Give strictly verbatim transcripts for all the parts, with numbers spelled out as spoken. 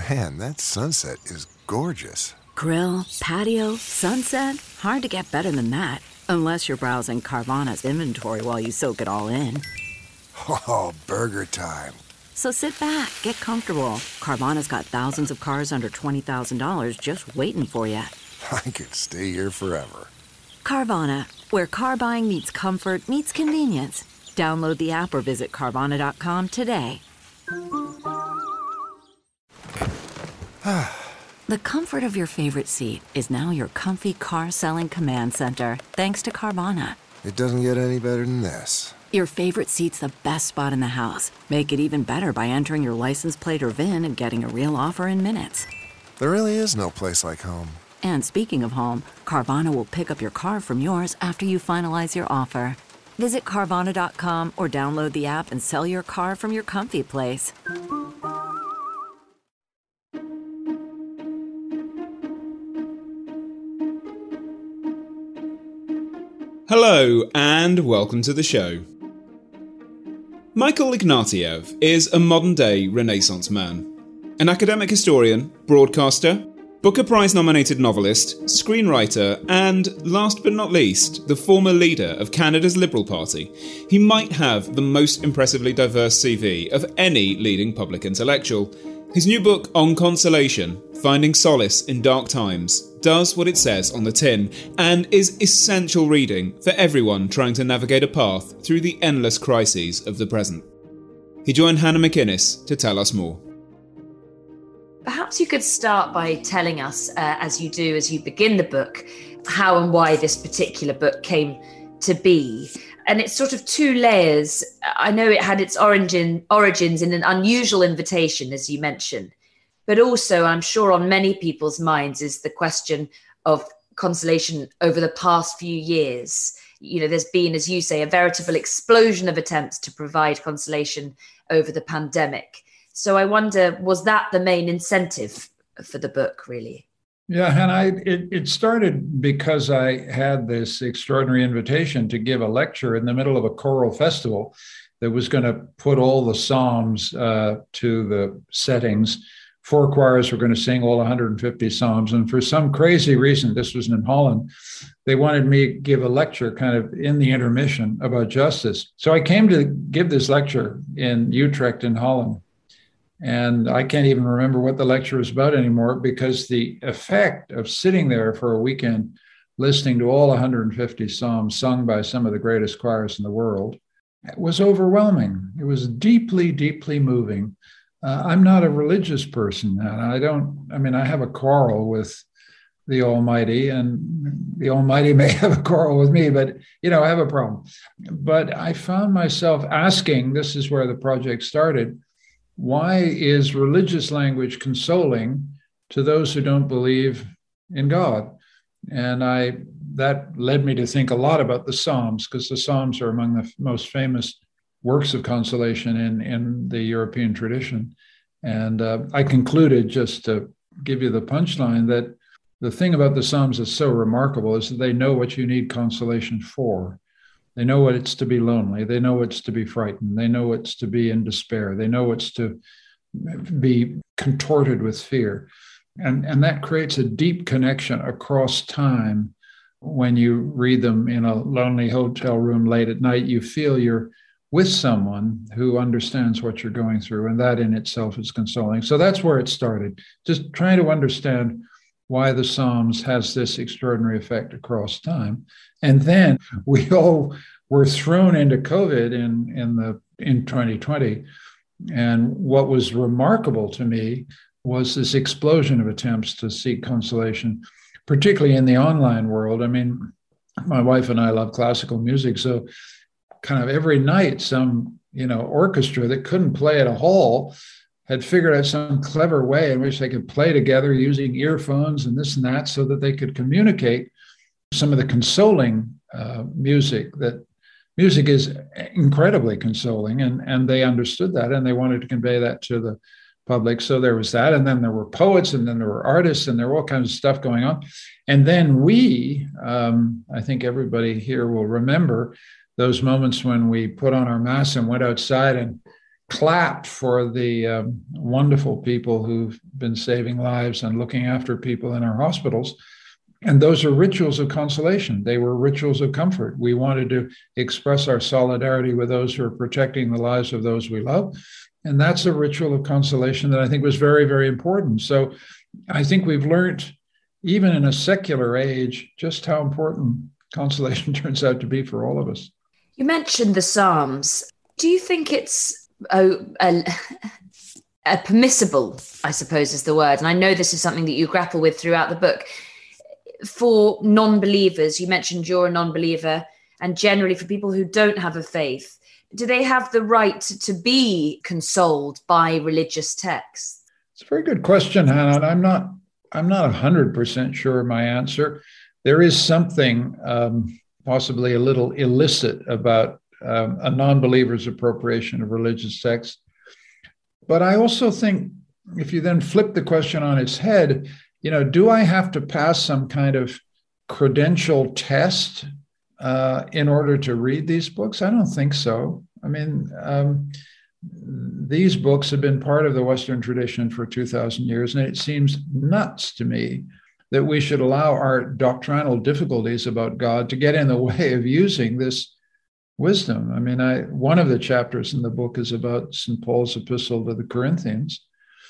Man, that sunset is gorgeous. Grill, patio, sunset. Hard to get better than that. Unless you're browsing Carvana's inventory while you soak it all in. Oh, burger time. So sit back, get comfortable. Carvana's got thousands of cars under twenty thousand dollars just waiting for you. I could stay here forever. Carvana, where car buying meets comfort, meets convenience. Download the app or visit Carvana dot com today. The comfort of your favorite seat is now your comfy car selling command center, thanks to Carvana. It doesn't get any better than this. Your favorite seat's the best spot in the house. Make it even better by entering your license plate or V I N and getting a real offer in minutes. There really is no place like home. And speaking of home, Carvana will pick up your car from yours after you finalize your offer. Visit Carvana dot com or download the app and sell your car from your comfy place. Hello, and welcome to the show. Michael Ignatiev is a modern-day Renaissance man. An academic historian, broadcaster, Booker Prize-nominated novelist, screenwriter, and, last but not least, the former leader of Canada's Liberal Party. He might have the most impressively diverse C V of any leading public intellectual. His new book, On Consolation, Finding Solace in Dark Times, does what it says on the tin, and is essential reading for everyone trying to navigate a path through the endless crises of the present. He joined Hannah McInnes to tell us more. Perhaps you could start by telling us, uh, as you do, as you begin the book, how and why this particular book came to be. And it's sort of two layers. I know it had its origin, origins in an unusual invitation, as you mentioned. But also, I'm sure on many people's minds is the question of consolation over the past few years. You know, there's been, as you say, a veritable explosion of attempts to provide consolation over the pandemic. So I wonder, was that the main incentive for the book, really? Yeah, and I it, it started because I had this extraordinary invitation to give a lecture in the middle of a choral festival that was going to put all the psalms uh, to the settings. Four choirs were going to sing all one hundred fifty psalms. And for some crazy reason, this was in Holland, they wanted me to give a lecture kind of in the intermission about justice. So I came to give this lecture in Utrecht in Holland. And I can't even remember what the lecture was about anymore, because the effect of sitting there for a weekend, listening to all one hundred fifty psalms sung by some of the greatest choirs in the world, was overwhelming. It was deeply, deeply moving. Uh, I'm not a religious person, and I don't, I mean, I have a quarrel with the Almighty, and the Almighty may have a quarrel with me, but, you know, I have a problem. But I found myself asking, this is where the project started, why is religious language consoling to those who don't believe in God? And I that led me to think a lot about the Psalms, because the Psalms are among the most famous works of consolation in, in the European tradition. And uh, I concluded, just to give you the punchline, that the thing about the Psalms that's so remarkable is that they know what you need consolation for. They know what it's to be lonely. They know it's to be frightened. They know it's to be in despair. They know it's to be contorted with fear. And, and that creates a deep connection across time. When you read them in a lonely hotel room late at night, you feel you're with someone who understands what you're going through. And that in itself is consoling. So that's where it started, just trying to understand why the Psalms has this extraordinary effect across time. And then we all were thrown into COVID in, in, the, in twenty twenty. And what was remarkable to me was this explosion of attempts to seek consolation, particularly in the online world. I mean, my wife and I love classical music, so kind of every night some, you know, orchestra that couldn't play at a hall had figured out some clever way in which they could play together using earphones and this and that, so that they could communicate some of the consoling uh, music. That music is incredibly consoling, and, and they understood that, and they wanted to convey that to the public. So there was that, and then there were poets, and then there were artists, and there were all kinds of stuff going on. And then we, um, I think everybody here will remember those moments when we put on our masks and went outside and clapped for the um, wonderful people who've been saving lives and looking after people in our hospitals. And those are rituals of consolation. They were rituals of comfort. We wanted to express our solidarity with those who are protecting the lives of those we love. And that's a ritual of consolation that I think was very, very important. So I think we've learned, even in a secular age, just how important consolation turns out to be for all of us. You mentioned the Psalms. Do you think it's a, a, a permissible, I suppose is the word, and I know this is something that you grapple with throughout the book, for non-believers? You mentioned you're a non-believer, and generally for people who don't have a faith, do they have the right to be consoled by religious texts? It's a very good question, Hannah, and I'm not I'm not one hundred percent sure of my answer. There is something um, possibly a little illicit about um, a non-believer's appropriation of religious texts. But I also think if you then flip the question on its head, you know, do I have to pass some kind of credential test uh, in order to read these books? I don't think so. I mean, um, these books have been part of the Western tradition for two thousand years, and it seems nuts to me that we should allow our doctrinal difficulties about God to get in the way of using this wisdom. I mean, I one of the chapters in the book is about Saint Paul's epistle to the Corinthians,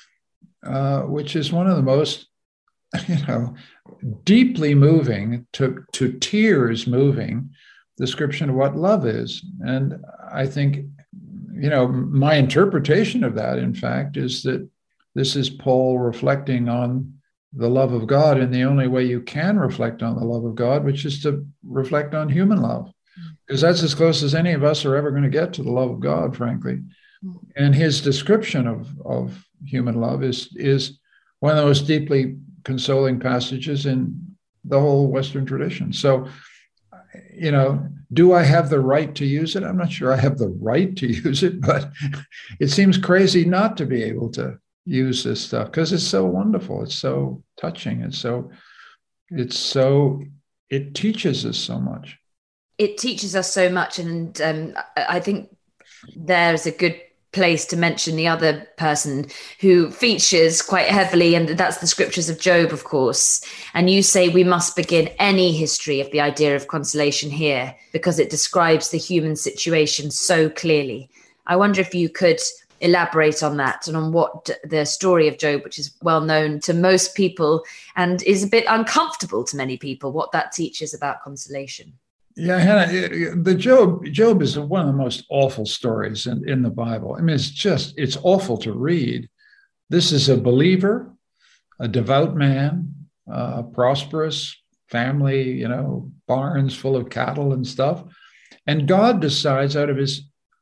uh, which is one of the most, you know, deeply moving, to, to tears moving description of what love is. And I think, you know, my interpretation of that, in fact, is that this is Paul reflecting on the love of God in the only way you can reflect on the love of God, which is to reflect on human love, because that's as close as any of us are ever going to get to the love of God, frankly. And his description of, of human love is, is one of the most deeply consoling passages in the whole Western tradition. So, you know, do I have the right to use it? I'm not sure I have the right to use it, but it seems crazy not to be able to use this stuff because it's so wonderful. It's so touching. It's so, it's so, it teaches us so much. It teaches us so much. And um, I think there's a good place to mention the other person who features quite heavily, and that's the scriptures of Job, of course. And you say we must begin any history of the idea of consolation here because it describes the human situation so clearly. I wonder if you could elaborate on that and on what the story of Job, which is well known to most people and is a bit uncomfortable to many people, what that teaches about consolation. Yeah, Hannah, the Job, Job is one of the most awful stories in, in the Bible. I mean, it's just, it's awful to read. This is a believer, a devout man, uh, a prosperous family, you know, barns full of cattle and stuff. And God decides out of his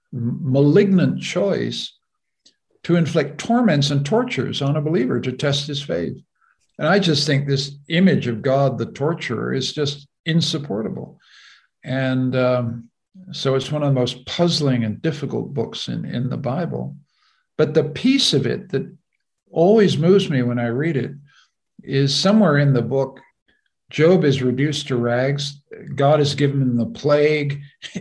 malignant choice to inflict torments and tortures on a believer to test his faith. And I just think this image of God, the torturer, is just insupportable. And um, so it's one of the most puzzling and difficult books in, in the Bible. But the piece of it that always moves me when I read it is somewhere in the book, Job is reduced to rags. God has given him the plague.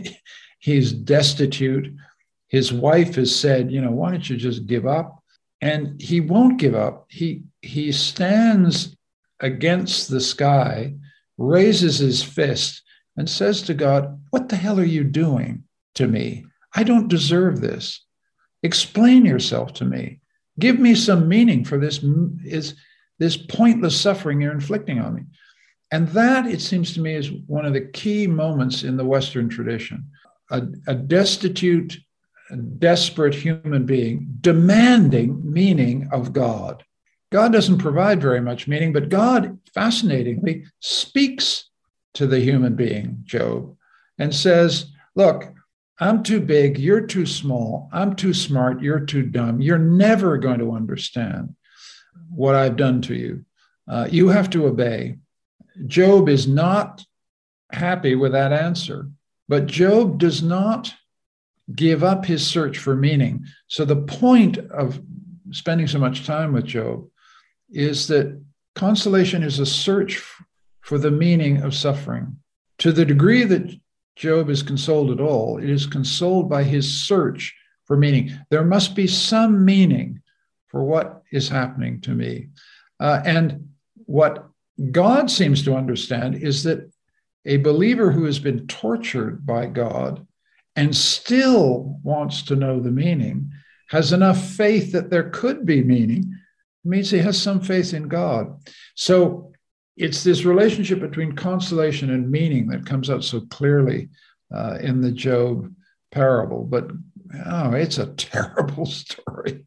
He's destitute. His wife has said, you know, why don't you just give up? And he won't give up. He, he stands against the sky, raises his fist, and says to God, what the hell are you doing to me? I don't deserve this. Explain yourself to me. Give me some meaning for this, is, this pointless suffering you're inflicting on me. And that, it seems to me, is one of the key moments in the Western tradition. A, a destitute, a desperate human being demanding meaning of God. God doesn't provide very much meaning, but God, fascinatingly, speaks to the human being, Job, and says, look, I'm too big, you're too small, I'm too smart, you're too dumb. You're never going to understand what I've done to you. Uh, you have to obey. Job is not happy with that answer, but Job does not give up his search for meaning. So the point of spending so much time with Job is that consolation is a search for the meaning of suffering. To the degree that Job is consoled at all, it is consoled by his search for meaning. There must be some meaning for what is happening to me. Uh, and what God seems to understand is that a believer who has been tortured by God and still wants to know the meaning has enough faith that there could be meaning. It means he has some faith in God. So it's this relationship between consolation and meaning that comes out so clearly uh, in the Job parable. But oh, it's a terrible story.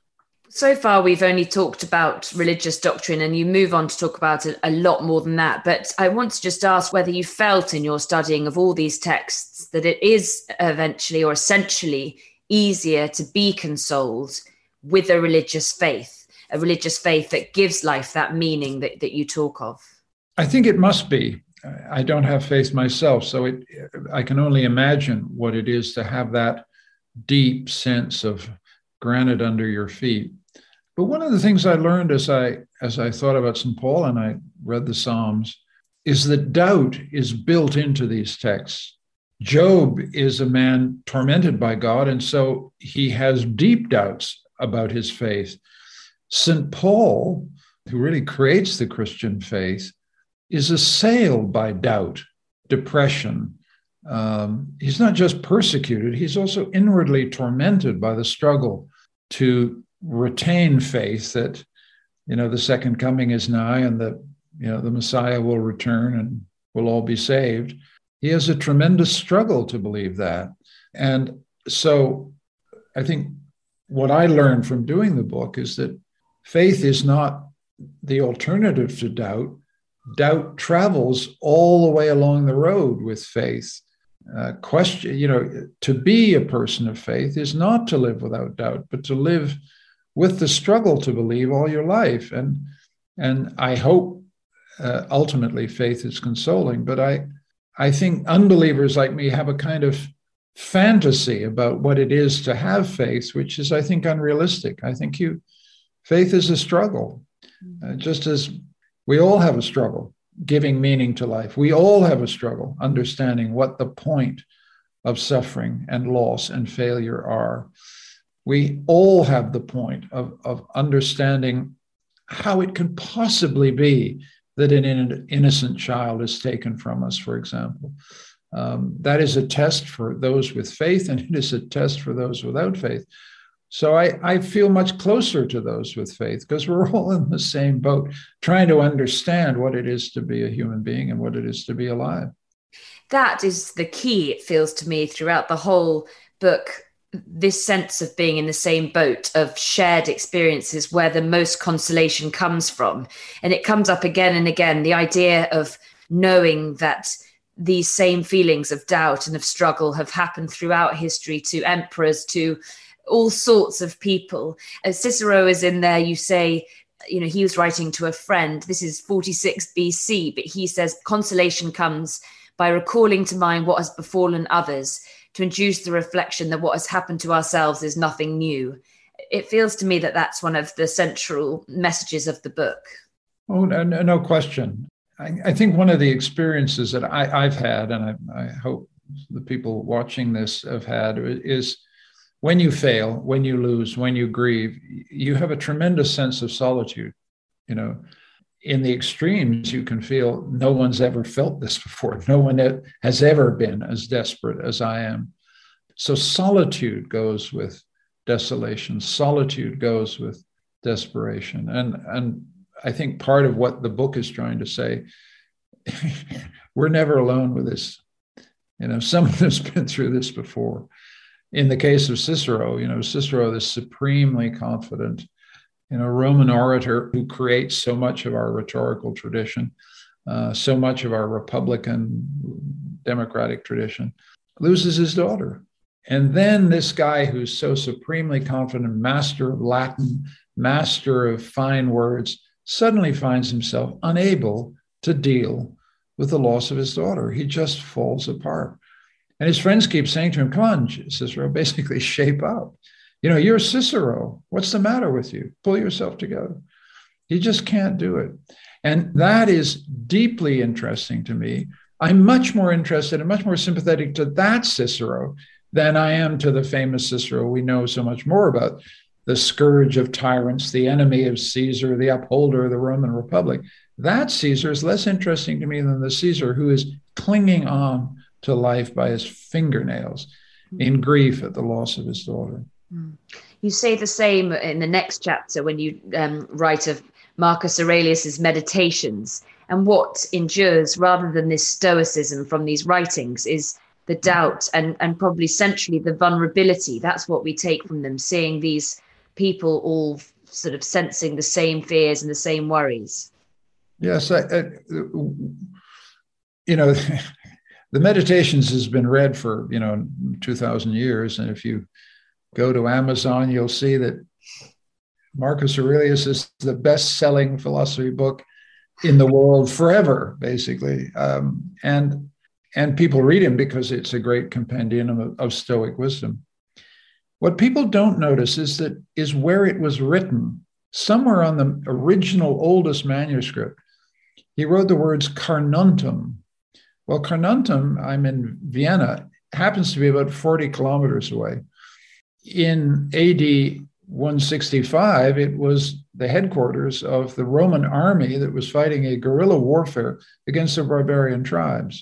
So far, we've only talked about religious doctrine, and you move on to talk about a, a lot more than that. But I want to just ask whether you felt in your studying of all these texts that it is eventually or essentially easier to be consoled with a religious faith, a religious faith that gives life that meaning that, that you talk of. I think it must be. I don't have faith myself, so it, I can only imagine what it is to have that deep sense of granite under your feet. But one of the things I learned as I as I thought about Saint Paul and I read the Psalms is that doubt is built into these texts. Job is a man tormented by God, and so he has deep doubts about his faith. Saint Paul, who really creates the Christian faith, is assailed by doubt, depression. Um, he's not just persecuted, he's also inwardly tormented by the struggle to retain faith that, you know, the second coming is nigh and that, you know, the Messiah will return and we'll all be saved. He has a tremendous struggle to believe that. And so I think what I learned from doing the book is that faith is not the alternative to doubt. Doubt travels all the way along the road with faith. Uh, question, you know, to be a person of faith is not to live without doubt, but to live with the struggle to believe all your life. And, and I hope uh, ultimately faith is consoling, but I, I think unbelievers like me have a kind of fantasy about what it is to have faith, which is, I think, unrealistic. I think you, faith is a struggle, uh, just as we all have a struggle giving meaning to life. We all have a struggle understanding what the point of suffering and loss and failure are. We all have the point of, of understanding how it can possibly be that an innocent child is taken from us, for example. Um, that is a test for those with faith, and it is a test for those without faith. So I, I feel much closer to those with faith because we're all in the same boat, trying to understand what it is to be a human being and what it is to be alive. That is the key, it feels to me, throughout the whole book, this sense of being in the same boat, of shared experiences where the most consolation comes from. And it comes up again and again, the idea of knowing that these same feelings of doubt and of struggle have happened throughout history to emperors, to all sorts of people. As Cicero is in there, you say, you know, he was writing to a friend. This is forty-six B C, but he says consolation comes by recalling to mind what has befallen others, to induce the reflection that what has happened to ourselves is nothing new. It feels to me that that's one of the central messages of the book. Oh, no, no question. I, I think one of the experiences that I, I've had, and I, I hope the people watching this have had, is when you fail, when you lose, when you grieve, you have a tremendous sense of solitude. You know, in the extremes, you can feel no one's ever felt this before. No one has ever been as desperate as I am. So solitude goes with desolation. Solitude goes with desperation. And, and I think part of what the book is trying to say, we're never alone with this. You know, someone has been through this before. In the case of Cicero, you know, Cicero, this supremely confident, you know, Roman orator who creates so much of our rhetorical tradition, uh, so much of our Republican democratic tradition, loses his daughter. And then this guy who's so supremely confident, master of Latin, master of fine words, suddenly finds himself unable to deal with the loss of his daughter. He just falls apart. And his friends keep saying to him, come on, Cicero, basically shape up. You know, you're Cicero. What's the matter with you? Pull yourself together. He just can't do it. And that is deeply interesting to me. I'm much more interested and much more sympathetic to that Cicero than I am to the famous Cicero we know so much more about, the scourge of tyrants, the enemy of Caesar, the upholder of the Roman Republic. That Caesar is less interesting to me than the Caesar who is clinging on to life by his fingernails in grief at the loss of his daughter. You say the same in the next chapter when you um, write of Marcus Aurelius's Meditations, and what endures rather than this stoicism from these writings is the doubt and, and probably centrally the vulnerability. That's what we take from them, seeing these people all sort of sensing the same fears and the same worries. Yes, I, I, you know, the Meditations has been read for, you know, two thousand years. And if you go to Amazon, you'll see that Marcus Aurelius is the best-selling philosophy book in the world forever, basically. Um, and, and people read him because it's a great compendium of, of Stoic wisdom. What people don't notice is that is where it was written. Somewhere on the original oldest manuscript, he wrote the words carnuntum. Well, carnuntum, I'm in Vienna, happens to be about forty kilometers away. In A D one sixty-five, it was the headquarters of the Roman army that was fighting a guerrilla warfare against the barbarian tribes.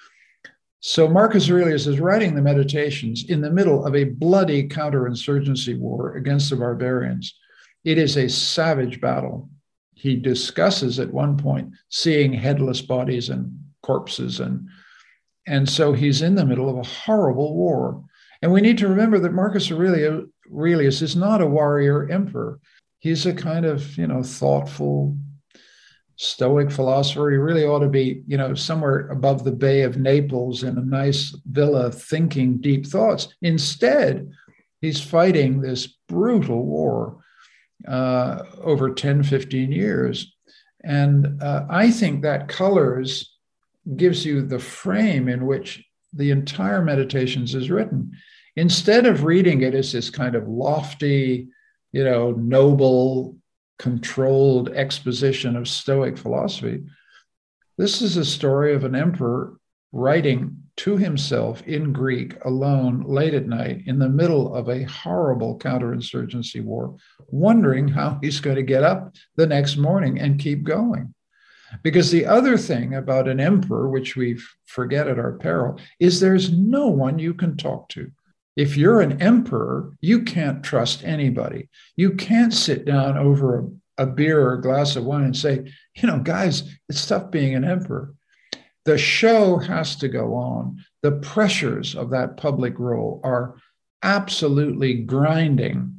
So Marcus Aurelius is writing the Meditations in the middle of a bloody counterinsurgency war against the barbarians. It is a savage battle. He discusses at one point seeing headless bodies and corpses. And, and so he's in the middle of a horrible war. And we need to remember that Marcus Aurelius, Aurelius is not a warrior emperor. He's a kind of, you know, thoughtful, Stoic philosopher. He really ought to be, you know, somewhere above the Bay of Naples in a nice villa thinking deep thoughts. Instead, he's fighting this brutal war uh, over ten, fifteen years. And uh, I think that colors, gives you the frame in which the entire Meditations is written. Instead of reading it as this kind of lofty, you know, noble, controlled exposition of Stoic philosophy, this is a story of an emperor writing to himself in Greek alone late at night in the middle of a horrible counterinsurgency war, wondering how he's going to get up the next morning and keep going. Because the other thing about an emperor, which we forget at our peril, is there's no one you can talk to. If you're an emperor, you can't trust anybody. You can't sit down over a, a beer or a glass of wine and say, you know, guys, it's tough being an emperor. The show has to go on. The pressures of that public role are absolutely grinding.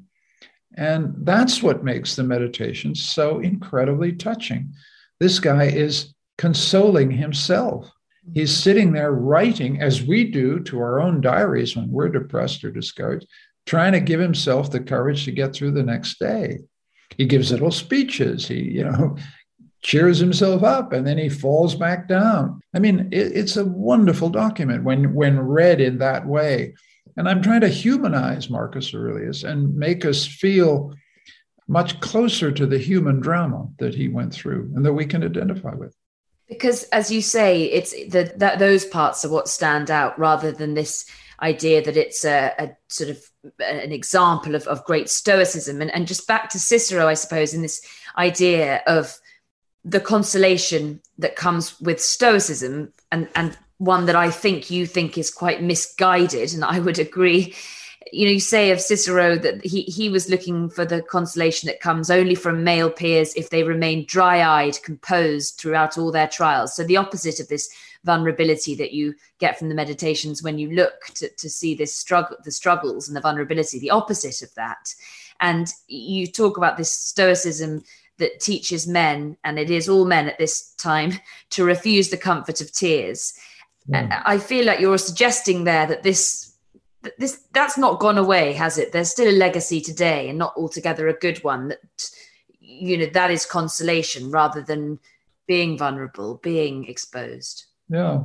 And that's what makes the Meditations so incredibly touching. This guy is consoling himself. He's sitting there writing, as we do to our own diaries when we're depressed or discouraged, trying to give himself the courage to get through the next day. He gives little speeches. He, you know, cheers himself up, and then he falls back down. I mean, it, it's a wonderful document when, when read in that way. And I'm trying to humanize Marcus Aurelius and make us feel much closer to the human drama that he went through and that we can identify with. Because, as you say, it's the, that those parts are what stand out, rather than this idea that it's a, a sort of an example of, of great stoicism. And, and just back to Cicero, I suppose, in this idea of the consolation that comes with stoicism, and, and one that I think you think is quite misguided, and I would agree. You know, you say of Cicero that he, he was looking for the consolation that comes only from male peers if they remain dry-eyed, composed throughout all their trials. So the opposite of this vulnerability that you get from the Meditations when you look to, to see this struggle, the struggles and the vulnerability, the opposite of that. And you talk about this stoicism that teaches men, and it is all men at this time, to refuse the comfort of tears. Mm. I feel like you're suggesting there that this This that's not gone away, has it? There's still a legacy today, and not altogether a good one. That, you know, that is consolation rather than being vulnerable, being exposed. Yeah,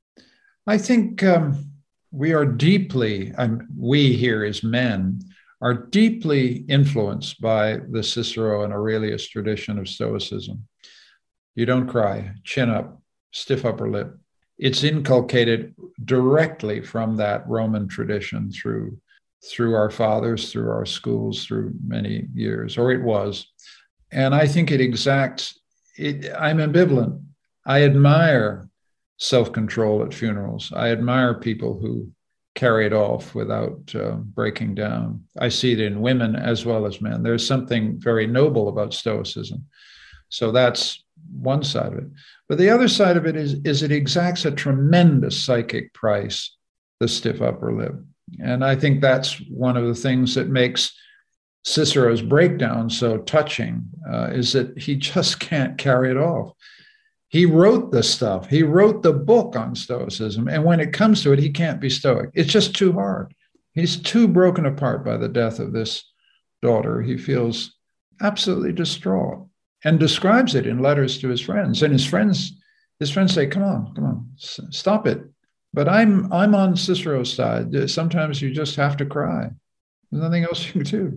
I think um, we are deeply, um, we here as men, are deeply influenced by the Cicero and Aurelius tradition of Stoicism. You don't cry, chin up, stiff upper lip. it's inculcated directly from that Roman tradition through through our fathers, through our schools, through many years, or it was. And I think it exacts, it, I'm ambivalent. I admire self-control at funerals. I admire people who carry it off without uh, breaking down. I see it in women as well as men. There's something very noble about Stoicism. So that's one side of it. But the other side of it is, is it exacts a tremendous psychic price, the stiff upper lip. And I think that's one of the things that makes Cicero's breakdown so touching, uh, is that he just can't carry it off. He wrote the stuff. He wrote the book on Stoicism. And when it comes to it, he can't be Stoic. It's just too hard. He's too broken apart by the death of this daughter. He feels absolutely distraught and describes it in letters to his friends. And his friends, his friends say, come on, come on, stop it. But I'm I'm on Cicero's side. Sometimes you just have to cry. There's nothing else you can do.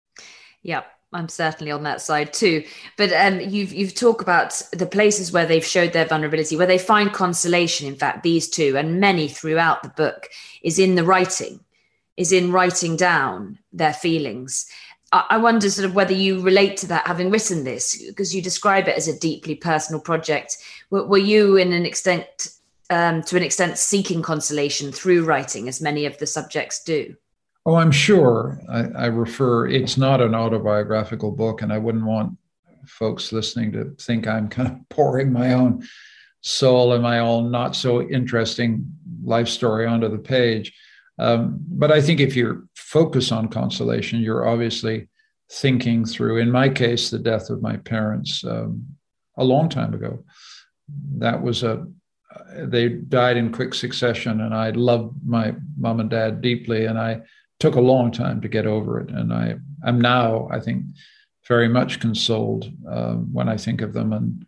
Yeah, I'm certainly on that side too. But um, you've you've talked about the places where they've showed their vulnerability, where they find consolation. In fact, these two and many throughout the book is in the writing, is in writing down their feelings. I, I wonder sort of whether you relate to that, having written this, because you describe it as a deeply personal project. Were, were you, in an extent, um, to an extent, seeking consolation through writing, as many of the subjects do? Oh, I'm sure. I, I refer, it's not an autobiographical book, and I wouldn't want folks listening to think I'm kind of pouring my own soul and my own not so interesting life story onto the page. Um, but I think if you focus on consolation, you're obviously thinking through, in my case, the death of my parents um, a long time ago. That was a, they died in quick succession, and I loved my mom and dad deeply, and I took a long time to get over it. And I, I'm now, I think, very much consoled uh, when I think of them. And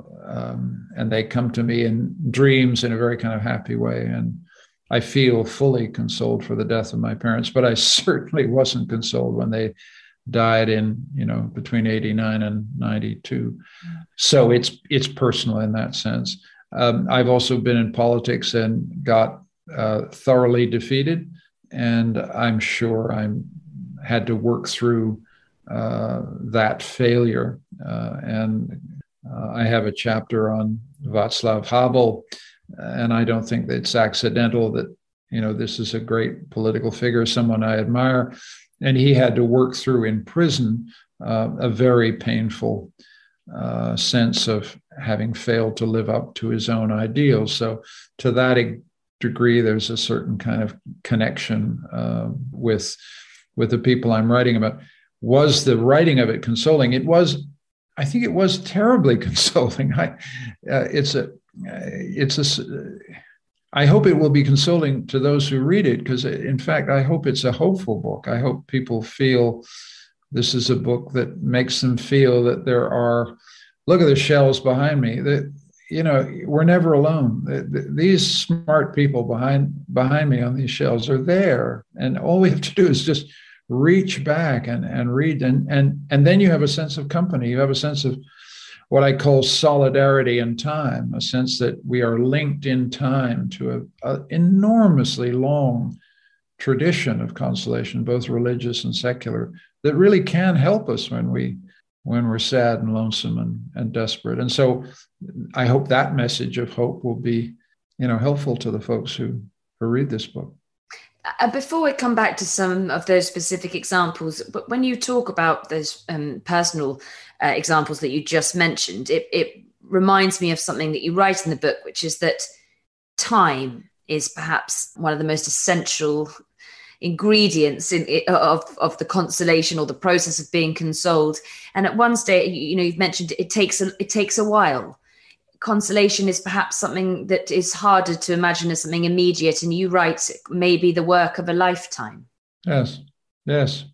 um, and they come to me in dreams in a very kind of happy way. And I feel fully consoled for the death of my parents, but I certainly wasn't consoled when they died in, you know, between eighty-nine and ninety-two. So it's it's personal in that sense. Um, I've also been in politics and got uh, thoroughly defeated. And I'm sure I'm had to work through uh, that failure. Uh, and uh, I have a chapter on Václav Havel, and I don't think that it's accidental that, you know, this is a great political figure, someone I admire. And he had to work through in prison uh, a very painful uh, sense of having failed to live up to his own ideals. So to that degree, there's a certain kind of connection uh, with with the people I'm writing about. Was the writing of it consoling? It was. I think it was terribly consoling. I, uh, it's a, it's a. I hope it will be consoling to those who read it, because in fact, I hope it's a hopeful book. I hope people feel this is a book that makes them feel that there are. Look at the shelves behind me. That, you know, we're never alone. These smart people behind behind me on these shelves are there. And all we have to do is just reach back and, and read. And, and, and then you have a sense of company. You have a sense of what I call solidarity in time, a sense that we are linked in time to an enormously long tradition of consolation, both religious and secular, that really can help us when we when we're sad and lonesome and, and desperate. And so I hope that message of hope will be, you know, helpful to the folks who, who read this book. Uh, before we come back to some of those specific examples, but when you talk about those um, personal uh, examples that you just mentioned, it, it reminds me of something that you write in the book, which is that time is perhaps one of the most essential ingredients in of of the consolation or the process of being consoled. And at one stage, you know, you've mentioned it takes a it takes a while. Consolation is perhaps something that is harder to imagine as something immediate, and you write maybe the work of a lifetime. Yes, yes.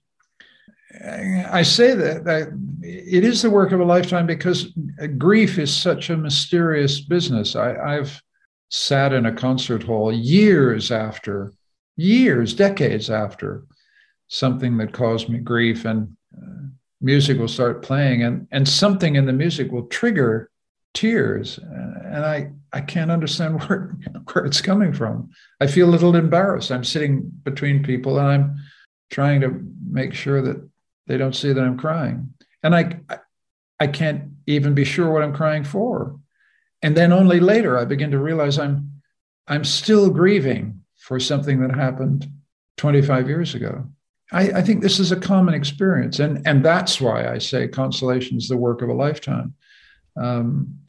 I say that, that it is the work of a lifetime because grief is such a mysterious business. I, I've sat in a concert hall years after years, decades after something that caused me grief, and uh, music will start playing, and, and something in the music will trigger tears, and I, I can't understand where, where it's coming from. I feel a little embarrassed. I'm sitting between people and I'm trying to make sure that they don't see that I'm crying. And I, I can't even be sure what I'm crying for. And then only later I begin to realize I'm, I'm still grieving for something that happened twenty-five years ago. I, I think this is a common experience. And, and that's why I say consolation is the work of a lifetime. Um,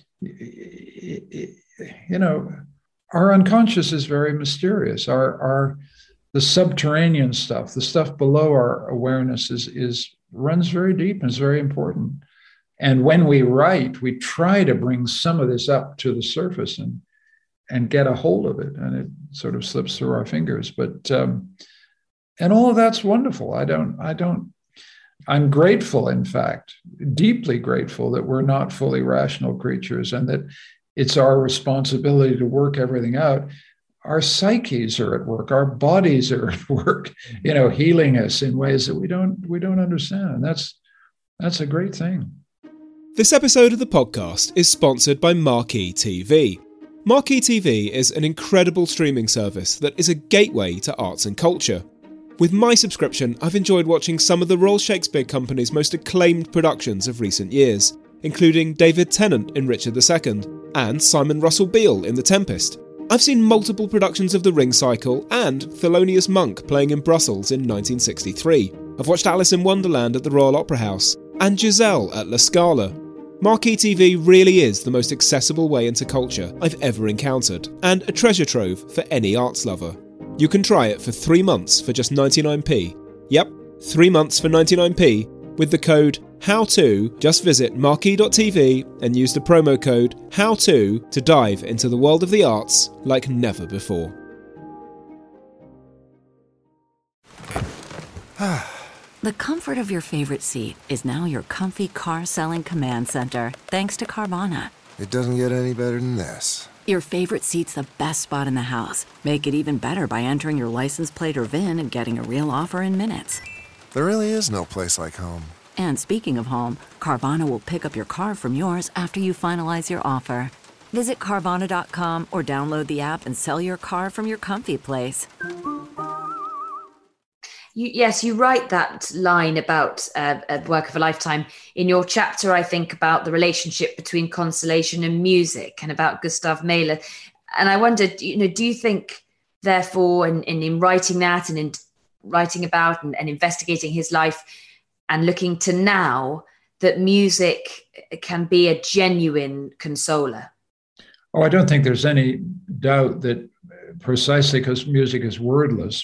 you know, our unconscious is very mysterious. Our, our, the subterranean stuff, the stuff below our awareness is, is runs very deep and is very important. And when we write, we try to bring some of this up to the surface and, and get a hold of it. And it sort of slips through our fingers. But, um, and all of that's wonderful. I don't, I don't, I'm grateful, in fact, deeply grateful that we're not fully rational creatures and that it's our responsibility to work everything out. Our psyches are at work, our bodies are at work, you know, healing us in ways that we don't, we don't understand. And that's, that's a great thing. This episode of the podcast is sponsored by Marquee T V. Marquee T V is an incredible streaming service that is a gateway to arts and culture. With my subscription, I've enjoyed watching some of the Royal Shakespeare Company's most acclaimed productions of recent years, including David Tennant in Richard the Second and Simon Russell Beale in The Tempest. I've seen multiple productions of The Ring Cycle and Thelonious Monk playing in Brussels in nineteen sixty-three. I've watched Alice in Wonderland at the Royal Opera House and Giselle at La Scala. Marquee T V really is the most accessible way into culture I've ever encountered, and a treasure trove for any arts lover. You can try it for three months for just ninety-nine p. Yep, three months for ninety-nine p with the code HOWTO. Just visit marquee dot t v and use the promo code HOWTO to dive into the world of the arts like never before. The comfort of your favorite seat is now your comfy car selling command center, thanks to Carvana. It doesn't get any better than this. Your favorite seat's the best spot in the house. Make it even better by entering your license plate or V I N and getting a real offer in minutes. There really is no place like home. And speaking of home, Carvana will pick up your car from yours after you finalize your offer. Visit Carvana dot com or download the app and sell your car from your comfy place. You, yes, you write that line about uh, a work of a lifetime in your chapter, I think, about the relationship between consolation and music and about Gustav Mahler. And I wondered, you know, do you think, therefore, in, in, in writing that and in writing about and, and investigating his life and looking to now, that music can be a genuine consoler? Oh, I don't think there's any doubt that precisely because music is wordless,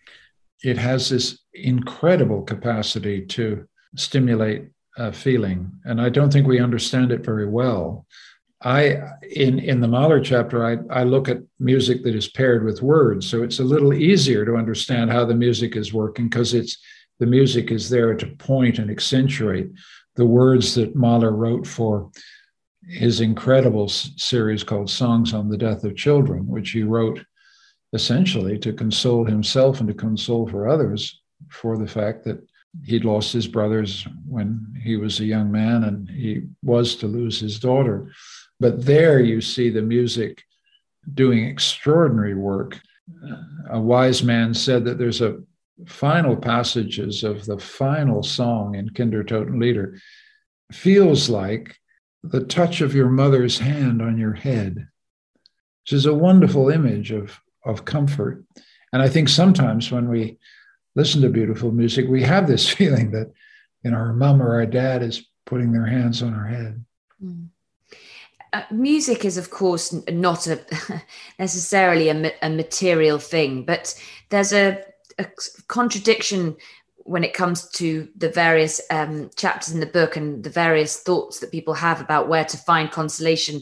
it has this incredible capacity to stimulate uh, feeling. And I don't think we understand it very well. I, in, in the Mahler chapter, I, I look at music that is paired with words. So it's a little easier to understand how the music is working because it's the music is there to point and accentuate the words that Mahler wrote for his incredible series called Songs on the Death of Children, which he wrote essentially to console himself and to console for others for the fact that he'd lost his brothers when he was a young man and he was to lose his daughter. But there you see the music doing extraordinary work. A wise man said that there's a final passages of the final song in Kindertoten Lieder feels like the touch of your mother's hand on your head, which is a wonderful image of of comfort. And I think sometimes when we listen to beautiful music, we have this feeling that, you know, our mom or our dad is putting their hands on our head. Mm. Uh, music is, of course, not a necessarily a, a material thing, but there's a, a contradiction when it comes to the various um, chapters in the book and the various thoughts that people have about where to find consolation.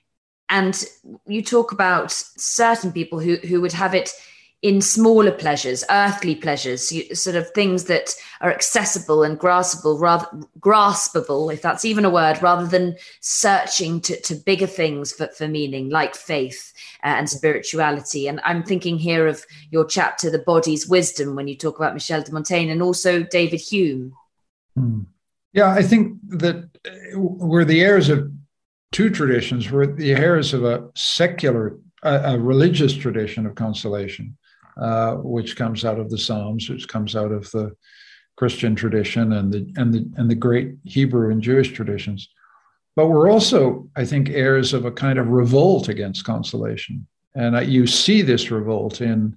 And you talk about certain people who, who would have it in smaller pleasures, earthly pleasures, you, sort of things that are accessible and graspable, rather graspable, if that's even a word, rather than searching to, to bigger things for, for meaning, like faith uh, and spirituality. And I'm thinking here of your chapter, The Body's Wisdom, when you talk about Michel de Montaigne and also David Hume. Hmm. Yeah, I think that we're the heirs of two traditions were the heirs of a secular, a, a religious tradition of consolation, uh, which comes out of the Psalms, which comes out of the Christian tradition and the and the and the great Hebrew and Jewish traditions. But we're also, I think, heirs of a kind of revolt against consolation. And uh, you see this revolt in,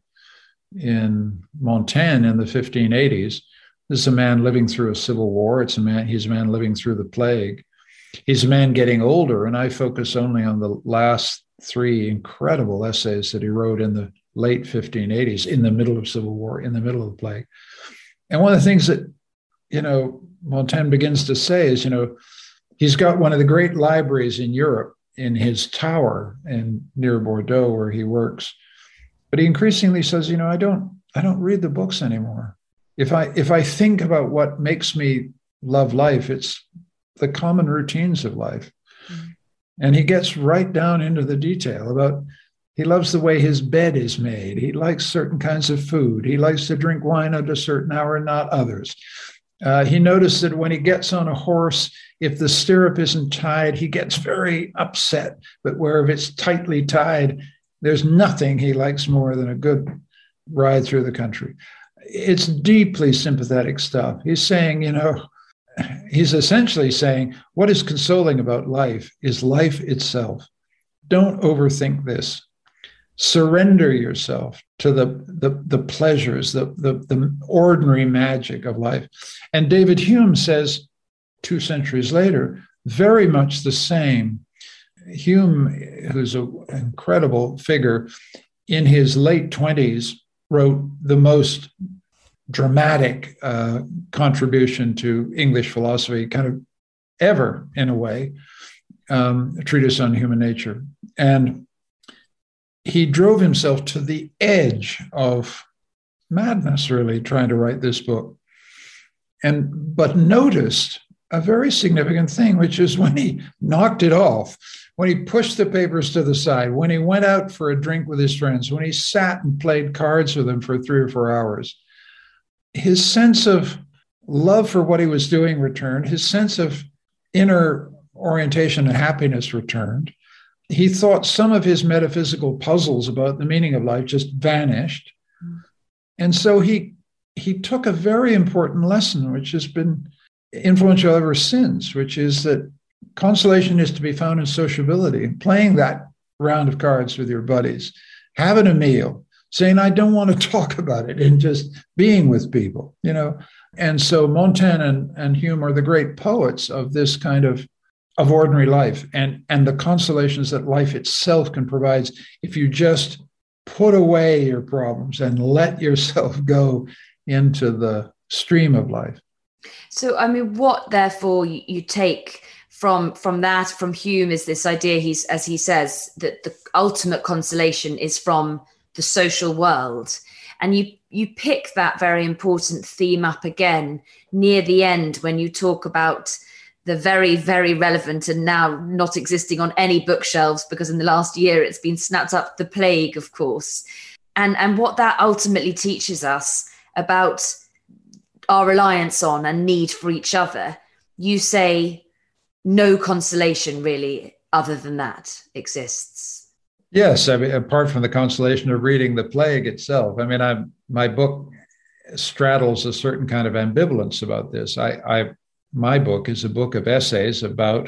in Montaigne in the fifteen eighties. This is a man living through a civil war. It's a man, he's a man living through the plague. He's a man getting older. And I focus only on the last three incredible essays that he wrote in the late fifteen eighties, in the middle of civil war, in the middle of the plague. And one of the things that, you know, Montaigne begins to say is, you know, he's got one of the great libraries in Europe in his tower in near Bordeaux where he works. But he increasingly says, you know, I don't, I don't read the books anymore. If I, if I think about what makes me love life, it's the common routines of life. Mm-hmm. And he gets right down into the detail about, he loves the way his bed is made. He likes certain kinds of food. He likes to drink wine at a certain hour, not others. Uh, he noticed that when he gets on a horse, if the stirrup isn't tied, he gets very upset. But where if it's tightly tied, there's nothing he likes more than a good ride through the country. It's deeply sympathetic stuff. He's saying, you know, he's essentially saying, what is consoling about life is life itself. Don't overthink this. Surrender yourself to the, the, the pleasures, the, the, the ordinary magic of life. And David Hume says, two centuries later, very much the same. Hume, who's an incredible figure, in his late twenties, wrote the most dramatic uh, contribution to English philosophy, kind of ever, in a way, um, a treatise on human nature. And he drove himself to the edge of madness, really, trying to write this book. And but noticed a very significant thing, which is when he knocked it off, when he pushed the papers to the side, when he went out for a drink with his friends, when he sat and played cards with them for three or four hours, his sense of love for what he was doing returned. His sense of inner orientation and happiness returned. He thought some of his metaphysical puzzles about the meaning of life just vanished. And so he he took a very important lesson, which has been influential ever since, which is that consolation is to be found in sociability, playing that round of cards with your buddies, having a meal, saying, I don't want to talk about it, and just being with people, you know. And so Montaigne and, and Hume are the great poets of this kind of of ordinary life and, and the consolations that life itself can provide if you just put away your problems and let yourself go into the stream of life. So, I mean, what therefore you, you take from from that, from Hume, is this idea, he's, as he says, that the ultimate consolation is from the social world. And you you pick that very important theme up again near the end when you talk about the very, very relevant and now not existing on any bookshelves because in the last year it's been snapped up, the plague, of course. And, and what that ultimately teaches us about our reliance on and need for each other. You say no consolation really other than that exists. Yes, I mean, apart from the consolation of reading the plague itself. I mean, I'm, my book straddles a certain kind of ambivalence about this. I, I My book is a book of essays about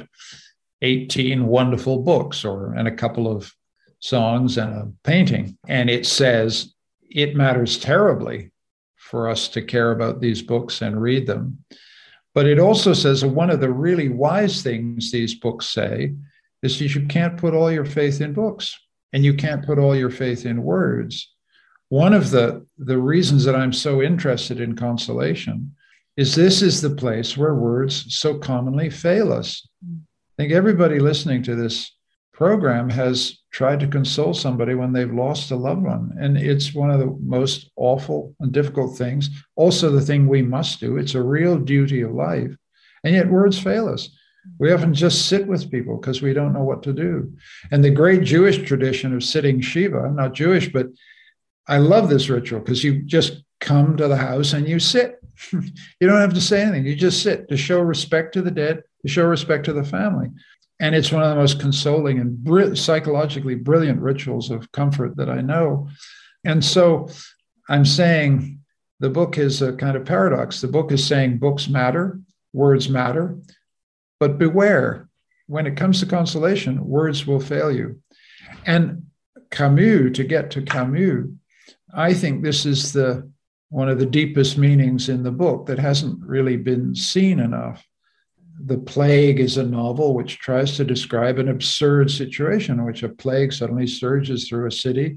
eighteen wonderful books, or and a couple of songs and a painting. And it says it matters terribly for us to care about these books and read them. But it also says that one of the really wise things these books say is that you can't put all your faith in books and you can't put all your faith in words. One of the, the reasons that I'm so interested in consolation is this is the place where words so commonly fail us. I think everybody listening to this program has tried to console somebody when they've lost a loved one. And it's one of the most awful and difficult things. Also the thing we must do. It's a real duty of life. And yet words fail us. We often just sit with people because we don't know what to do. And the great Jewish tradition of sitting Shiva, I'm not Jewish, but I love this ritual because you just come to the house and you sit. You don't have to say anything. You just sit to show respect to the dead, to show respect to the family. And it's one of the most consoling and br- psychologically brilliant rituals of comfort that I know. And so I'm saying the book is a kind of paradox. The book is saying books matter, words matter, but beware, when it comes to consolation, words will fail you. And Camus, to get to Camus, I think this is the one of the deepest meanings in the book that hasn't really been seen enough. The Plague is a novel which tries to describe an absurd situation in which a plague suddenly surges through a city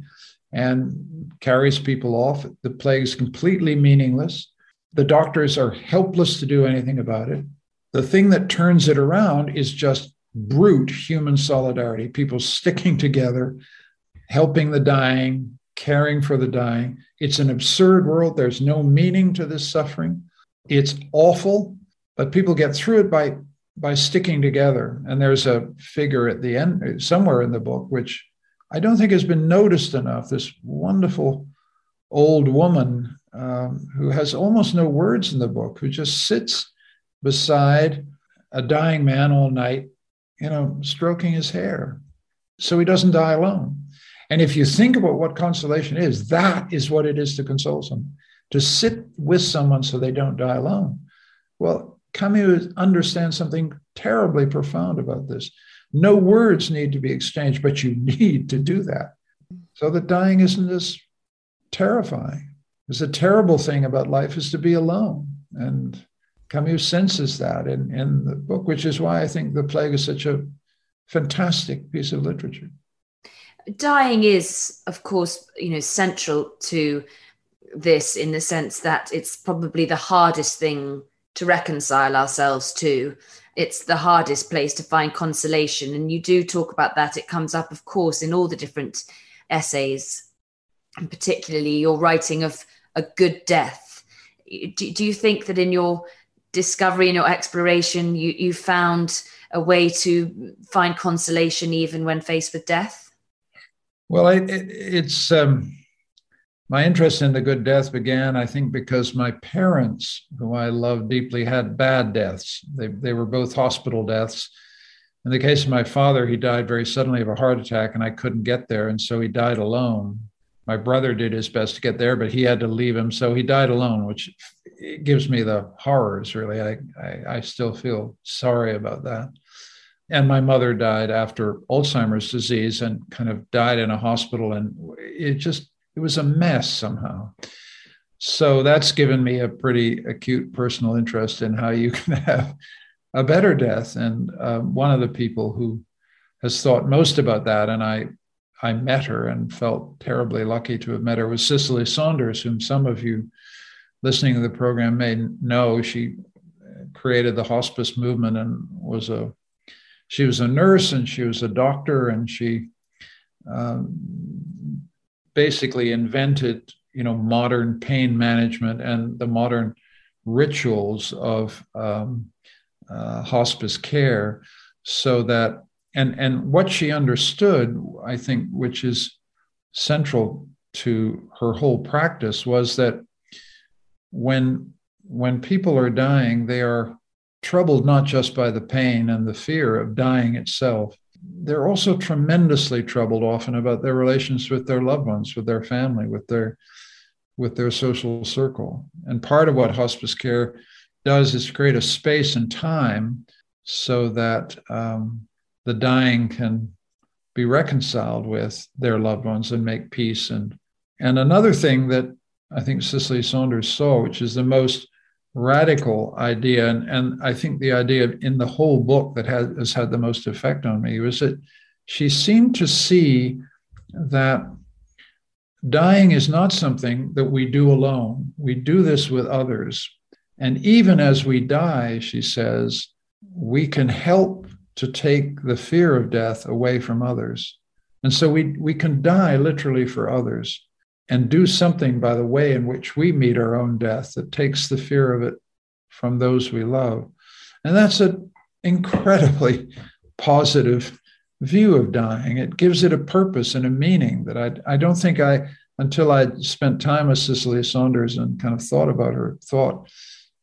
and carries people off. The plague is completely meaningless. The doctors are helpless to do anything about it. The thing that turns it around is just brute human solidarity, people sticking together, helping the dying, caring for the dying. It's an absurd world. There's no meaning to this suffering. It's awful, but people get through it by, by sticking together. And there's a figure at the end, somewhere in the book, which I don't think has been noticed enough, this wonderful old woman um, who has almost no words in the book, who just sits beside a dying man all night, you know, stroking his hair so he doesn't die alone. And if you think about what consolation is, that is what it is to console someone, to sit with someone so they don't die alone. Well, Camus understands something terribly profound about this. No words need to be exchanged, but you need to do that so that dying isn't as terrifying. Because the terrible thing about life is to be alone. And Camus senses that in, in the book, which is why I think The Plague is such a fantastic piece of literature. Dying is, of course, you know, central to this in the sense that it's probably the hardest thing to reconcile ourselves to. It's the hardest place to find consolation. And you do talk about that. It comes up, of course, in all the different essays, and particularly your writing of a good death. Do, do you think that in your discovery and your exploration, you, you found a way to find consolation even when faced with death? Well, it, it, it's um, my interest in the good death began, I think, because my parents, who I loved deeply, had bad deaths. They, they were both hospital deaths. In the case of my father, he died very suddenly of a heart attack, and I couldn't get there, and so he died alone. My brother did his best to get there, but he had to leave him, so he died alone, which gives me the horrors, really. I, I, I still feel sorry about that. And my mother died after Alzheimer's disease and kind of died in a hospital. And it just, it was a mess somehow. So that's given me a pretty acute personal interest in how you can have a better death. And uh, one of the people who has thought most about that, and I, I met her and felt terribly lucky to have met her, was Cicely Saunders, whom some of you listening to the program may know. She created the hospice movement and was a She was a nurse and she was a doctor, and she um, basically invented, you know, modern pain management and the modern rituals of um, uh, hospice care, so that, and, and what she understood, I think, which is central to her whole practice, was that when, when people are dying, they are troubled not just by the pain and the fear of dying itself. They're also tremendously troubled often about their relations with their loved ones, with their family, with their with their social circle. And part of what hospice care does is create a space and time so that um, the dying can be reconciled with their loved ones and make peace. And, and another thing that I think Cicely Saunders saw, which is the most radical idea, and, and I think the idea in the whole book that has, has had the most effect on me, was that she seemed to see that dying is not something that we do alone. We do this with others. And even as we die, she says, we can help to take the fear of death away from others. And so we, we can die literally for others, and do something by the way in which we meet our own death that takes the fear of it from those we love. And that's an incredibly positive view of dying. It gives it a purpose and a meaning that I, I don't think I, until I spent time with Cicely Saunders and kind of thought about her thought,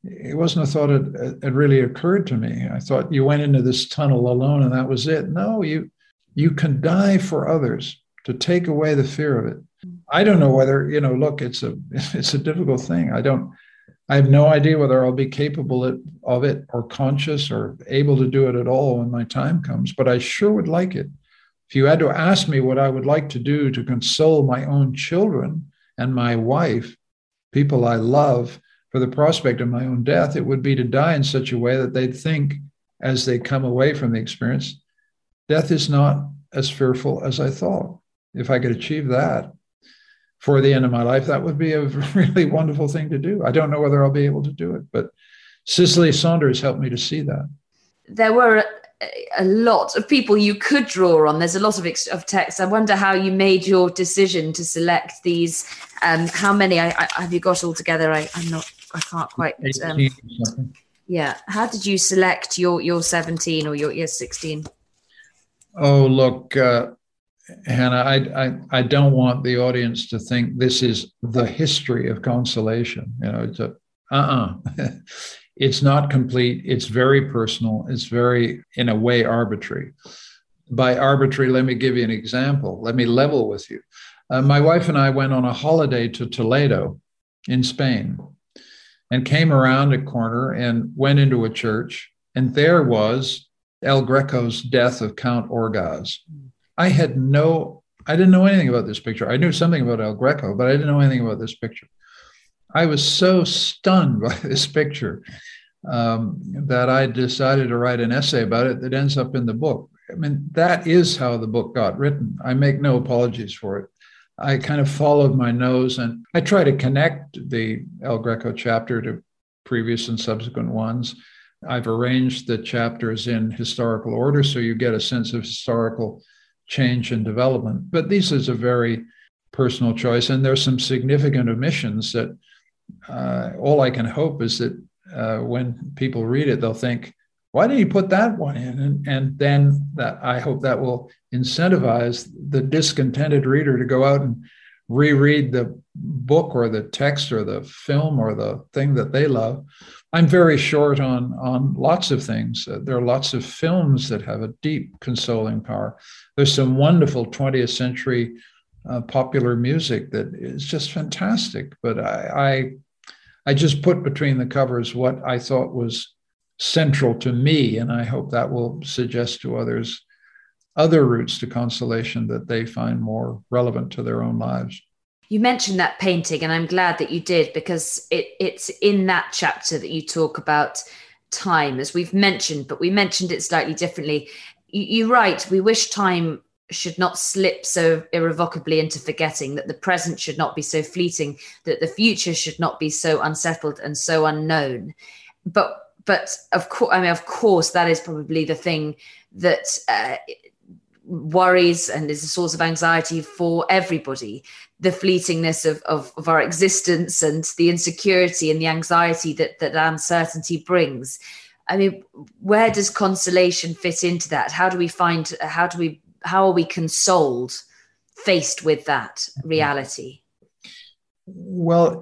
it wasn't a thought that had really occurred to me. I thought you went into this tunnel alone and that was it. No, you you can die for others to take away the fear of it. I don't know whether, you know, look, it's a it's a difficult thing. I don't, I have no idea whether I'll be capable of it or conscious or able to do it at all when my time comes, but I sure would like it. If you had to ask me what I would like to do to console my own children and my wife, people I love, for the prospect of my own death, it would be to die in such a way that they'd think, as they come away from the experience, death is not as fearful as I thought. If I could achieve that for the end of my life, that would be a really wonderful thing to do. I don't know whether I'll be able to do it, but Cicely Saunders helped me to see that. There were a, a lot of people you could draw on. There's a lot of, ex- of text. I wonder how you made your decision to select these. Um, how many I, I, have you got altogether? I, I'm not, I can't quite. Um, yeah. How did you select your, your seventeen or your, your sixteen? Oh, look, uh, Hannah, I, I I don't want the audience to think this is the history of consolation. You know, it's a uh-uh. It's not complete. It's very personal. It's very, in a way, arbitrary. By arbitrary, let me give you an example. Let me level with you. Uh, my wife and I went on a holiday to Toledo in Spain and came around a corner and went into a church. And there was El Greco's Death of Count Orgaz. I had no, I didn't know anything about this picture. I knew something about El Greco, but I didn't know anything about this picture. I was so stunned by this picture um, that I decided to write an essay about it that ends up in the book. I mean, that is how the book got written. I make no apologies for it. I kind of followed my nose, and I try to connect the El Greco chapter to previous and subsequent ones. I've arranged the chapters in historical order so you get a sense of historical change and development. But this is a very personal choice, and there's some significant omissions that uh, all I can hope is that uh, when people read it, they'll think, why did he put that one in? And, and then that I hope that will incentivize the discontented reader to go out and reread the book or the text or the film or the thing that they love. I'm very short on, on lots of things. Uh, there are lots of films that have a deep consoling power. There's some wonderful twentieth century uh, popular music that is just fantastic. But I, I, I just put between the covers what I thought was central to me, and I hope that will suggest to others other routes to consolation that they find more relevant to their own lives. You mentioned that painting, and I'm glad that you did, because it, it's in that chapter that you talk about time, as we've mentioned, but we mentioned it slightly differently. You, you're right. We wish time should not slip so irrevocably into forgetting, that the present should not be so fleeting, that the future should not be so unsettled and so unknown. But but of course, I mean, of course, that is probably the thing that uh, worries and is a source of anxiety for everybody. The fleetingness of, of, of our existence and the insecurity and the anxiety that, that uncertainty brings. I mean, where does consolation fit into that? How do we find, how do we, how are we consoled faced with that reality? Well,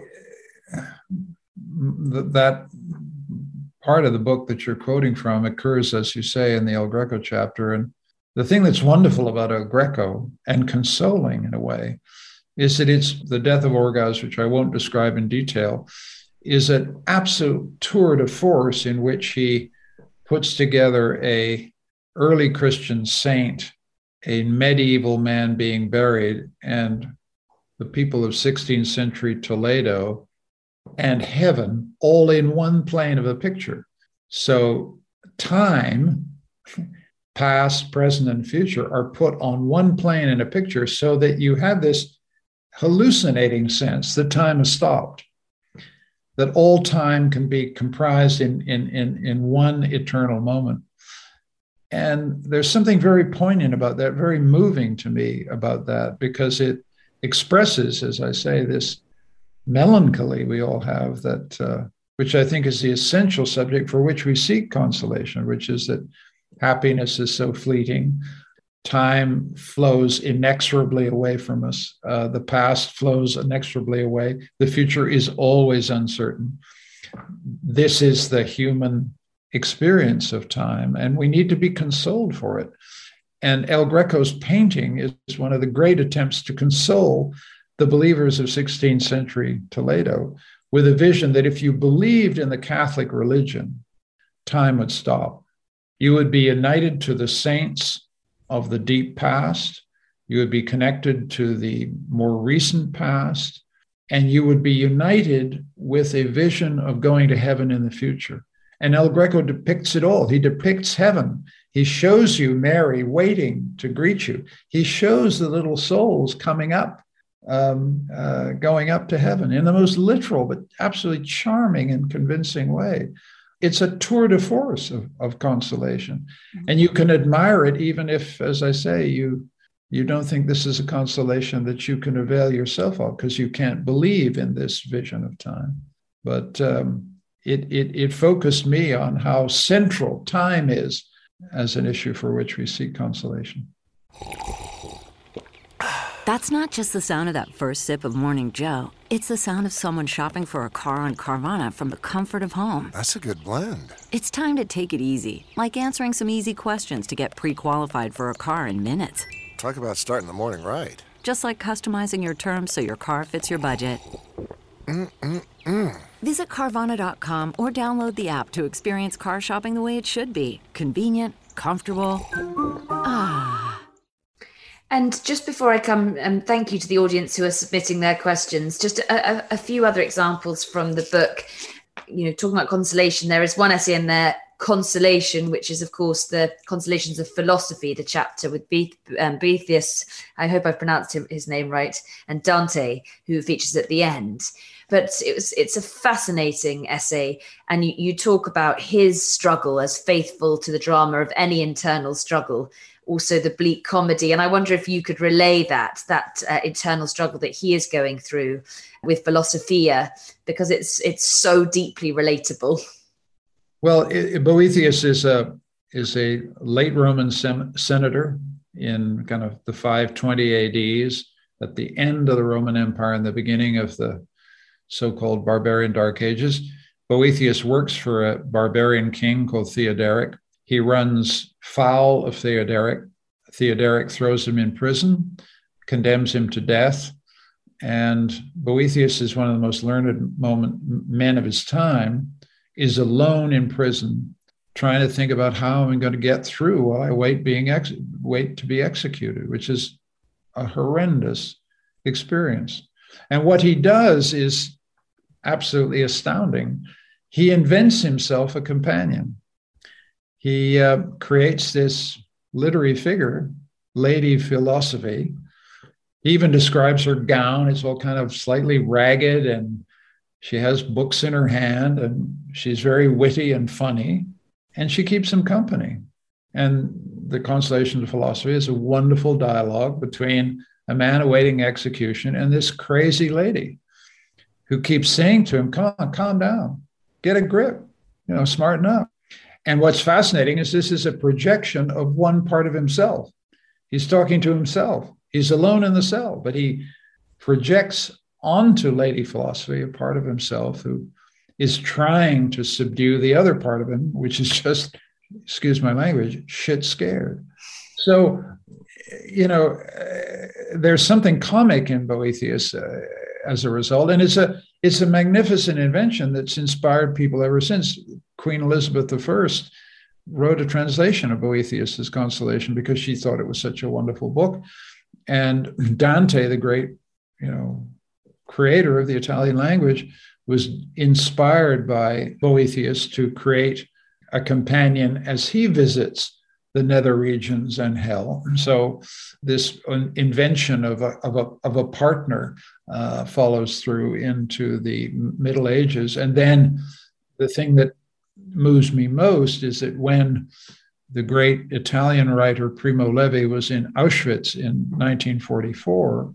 th- that part of the book that you're quoting from occurs, as you say, in the El Greco chapter. And the thing that's wonderful about El Greco, and consoling in a way, is that it's the Death of Orgaz, which I won't describe in detail, is an absolute tour de force in which he puts together a early Christian saint, a medieval man being buried, and the people of sixteenth century Toledo and heaven all in one plane of a picture. So time, past, present, and future are put on one plane in a picture so that you have this hallucinating sense that time has stopped, that all time can be comprised in, in, in, in one eternal moment. And there's something very poignant about that, very moving to me about that, because it expresses, as I say, this melancholy we all have, that uh, which I think is the essential subject for which we seek consolation, which is that happiness is so fleeting. Time flows inexorably away from us. Uh, the past flows inexorably away. The future is always uncertain. this is the human experience of time, and we need to be consoled for it. And El Greco's painting is one of the great attempts to console the believers of sixteenth century Toledo with a vision that if you believed in the Catholic religion, time would stop. You would be united to the saints of the deep past. You would be connected to the more recent past, and you would be united with a vision of going to heaven in the future. And El Greco depicts it all. He depicts heaven. He shows you Mary waiting to greet you. He shows the little souls coming up, um, uh, going up to heaven in the most literal but absolutely charming and convincing way. It's a tour de force of, of consolation. And you can admire it even if, as I say, you, you don't think this is a consolation that you can avail yourself of because you can't believe in this vision of time. But um, it, it, it focused me on how central time is as an issue for which we seek consolation. That's not just the sound of that first sip of Morning Joe. It's the sound of someone shopping for a car on Carvana from the comfort of home. That's a good blend. It's time to take it easy, like answering some easy questions to get pre-qualified for a car in minutes. Talk about starting the morning right. Just like customizing your terms so your car fits your budget. Mm-mm-mm. Visit Carvana dot com or download the app to experience car shopping the way it should be. Convenient, comfortable. Ah. And just before I come, um, thank you to the audience who are submitting their questions. Just a, a, a few other examples from the book. You know, talking about consolation, there is one essay in there, Consolation, which is, of course, the Consolations of Philosophy, the chapter with Be- um, Boethius, I hope I've pronounced him, his name right, and Dante, who features at the end. But it was, it's a fascinating essay, and you, you talk about his struggle as faithful to the drama of any internal struggle, also the bleak comedy. And I wonder if you could relay that, that uh, internal struggle that he is going through with Philosophia, because it's it's so deeply relatable. Well, it, Boethius is a is a late Roman sem- senator in kind of the five twenty A Ds, at the end of the Roman Empire and the beginning of the so-called barbarian Dark Ages. Boethius works for a barbarian king called Theoderic. He runs foul of Theoderic. Theoderic throws him in prison, condemns him to death. And Boethius is one of the most learned moment, men of his time, is alone in prison, trying to think about how I'm going to get through while I wait being ex- wait to be executed, which is a horrendous experience. And what he does is absolutely astounding. He invents himself a companion. He uh, creates this literary figure, Lady Philosophy. He even describes her gown. It's all kind of slightly ragged, and she has books in her hand, and she's very witty and funny, and she keeps him company. And the Consolation of Philosophy is a wonderful dialogue between a man awaiting execution and this crazy lady who keeps saying to him, come on, calm down, get a grip, you know, smarten up. And what's fascinating is this is a projection of one part of himself. He's talking to himself. He's alone in the cell, but he projects onto Lady Philosophy a part of himself who is trying to subdue the other part of him, which is just, excuse my language, shit scared. So, you know, uh, there's something comic in Boethius uh, as a result. And it's a it's a magnificent invention that's inspired people ever since. Queen Elizabeth the First wrote a translation of Boethius's Consolation because she thought it was such a wonderful book. And Dante, the great, you know, creator of the Italian language, was inspired by Boethius to create a companion as he visits the nether regions and hell. So this invention of a, of a, of a partner uh, follows through into the Middle Ages. And then the thing that moves me most is that when the great Italian writer Primo Levi was in Auschwitz in nineteen forty-four,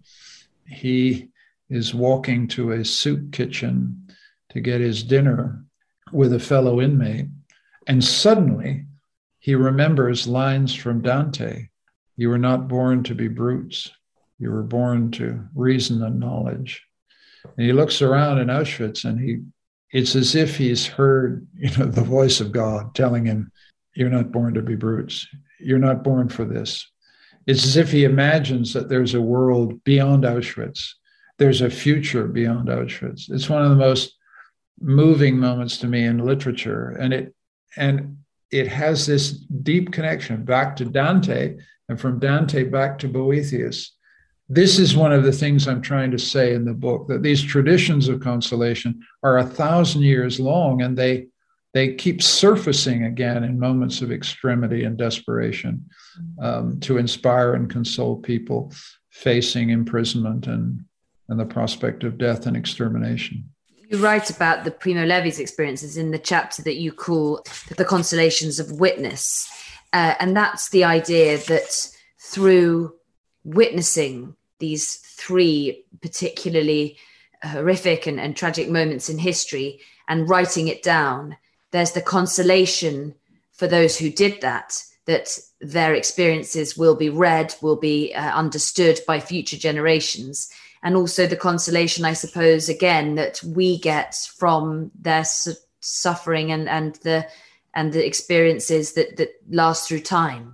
he is walking to a soup kitchen to get his dinner with a fellow inmate. And suddenly he remembers lines from Dante. You were not born to be brutes. You were born to reason and knowledge. And he looks around in Auschwitz and he it's as if he's heard, you know, the voice of God telling him, you're not born to be brutes. You're not born for this. It's as if he imagines that there's a world beyond Auschwitz. There's a future beyond Auschwitz. It's one of the most moving moments to me in literature. And it, and it has this deep connection back to Dante, and from Dante back to Boethius. This is one of the things I'm trying to say in the book, that these traditions of consolation are a thousand years long, and they they keep surfacing again in moments of extremity and desperation um, to inspire and console people facing imprisonment and, and the prospect of death and extermination. You write about the Primo Levi's experiences in the chapter that you call The Consolations of Witness. Uh, and that's the idea that through witnessing these three particularly horrific and, and tragic moments in history and writing it down, there's the consolation for those who did that, that their experiences will be read, will be uh, understood by future generations. And also the consolation, I suppose, again, that we get from their su- suffering and, and the and the experiences that, that last through time.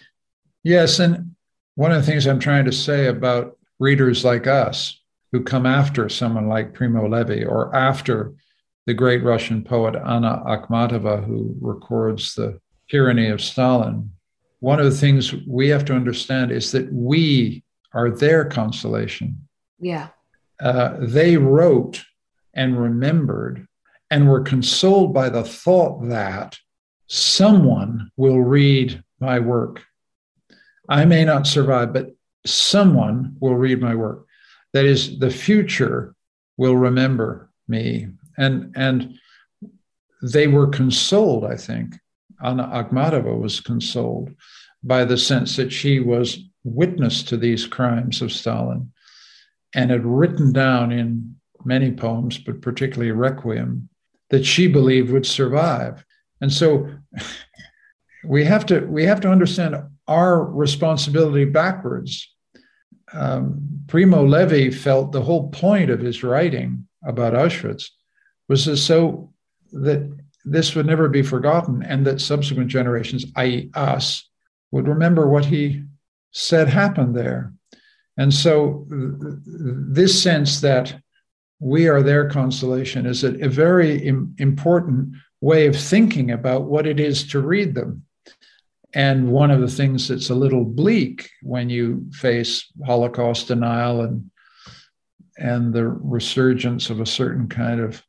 Yes, and one of the things I'm trying to say about readers like us who come after someone like Primo Levi, or after the great Russian poet Anna Akhmatova, who records the tyranny of Stalin, one of the things we have to understand is that we are their consolation. Yeah. Uh, they wrote and remembered and were consoled by the thought that someone will read my work. I may not survive, but someone will read my work. That is, the future will remember me. And, and they were consoled, I think. Anna Akhmatova was consoled by the sense that she was witness to these crimes of Stalin and had written down in many poems, but particularly Requiem, that she believed would survive. And so we have to we have to understand our responsibility backwards. Um, Primo Levi felt the whole point of his writing about Auschwitz was as so that this would never be forgotten, and that subsequent generations, that is us, would remember what he said happened there. And so th- this sense that we are their consolation is a, a very im- important way of thinking about what it is to read them. And one of the things that's a little bleak when you face Holocaust denial and, and the resurgence of a certain kind of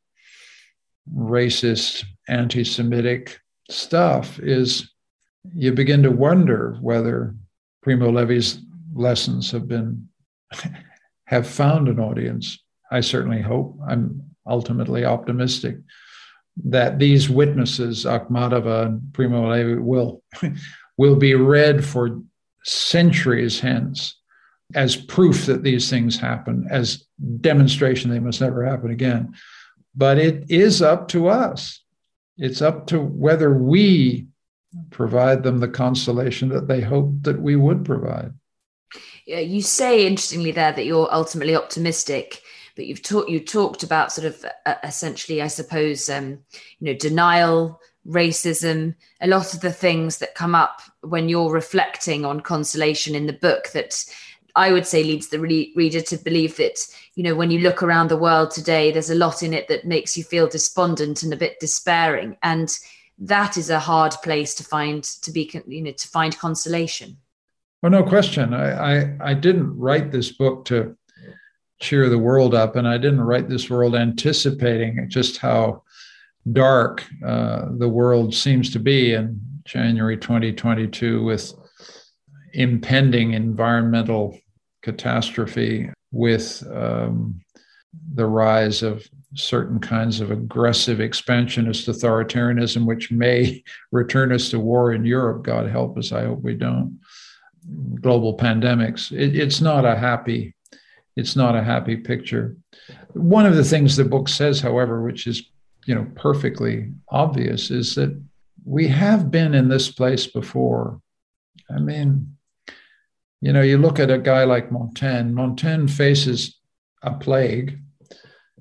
racist, anti-Semitic stuff is you begin to wonder whether Primo Levi's lessons have been have found an audience. I certainly hope. I'm ultimately optimistic that these witnesses, Akhmatova and Primo Levi, will will be read for centuries hence as proof that these things happen, as demonstration they must never happen again. But it is up to us. It's up to whether we provide them the consolation that they hoped that we would provide. Yeah, you say interestingly there that you're ultimately optimistic, but you've talked you talked about sort of uh, essentially, I suppose, um, you know, denial, racism, a lot of the things that come up when you're reflecting on consolation in the book that I would say leads the re- reader to believe that, you know, when you look around the world today, there's a lot in it that makes you feel despondent and a bit despairing. And that is a hard place to find, to be, you know, to find consolation. Well, no question. I, I, I didn't write this book to cheer the world up, and I didn't write this world anticipating just how dark uh, the world seems to be in January twenty twenty-two with impending environmental catastrophe, with um, the rise of certain kinds of aggressive expansionist authoritarianism, which may return us to war in Europe. God help us. I hope we don't. Global pandemics. It, it's not a happy, it's not a happy picture. One of the things the book says, however, which is, you know, perfectly obvious, is that we have been in this place before. I mean, you know, you look at a guy like Montaigne. Montaigne faces a plague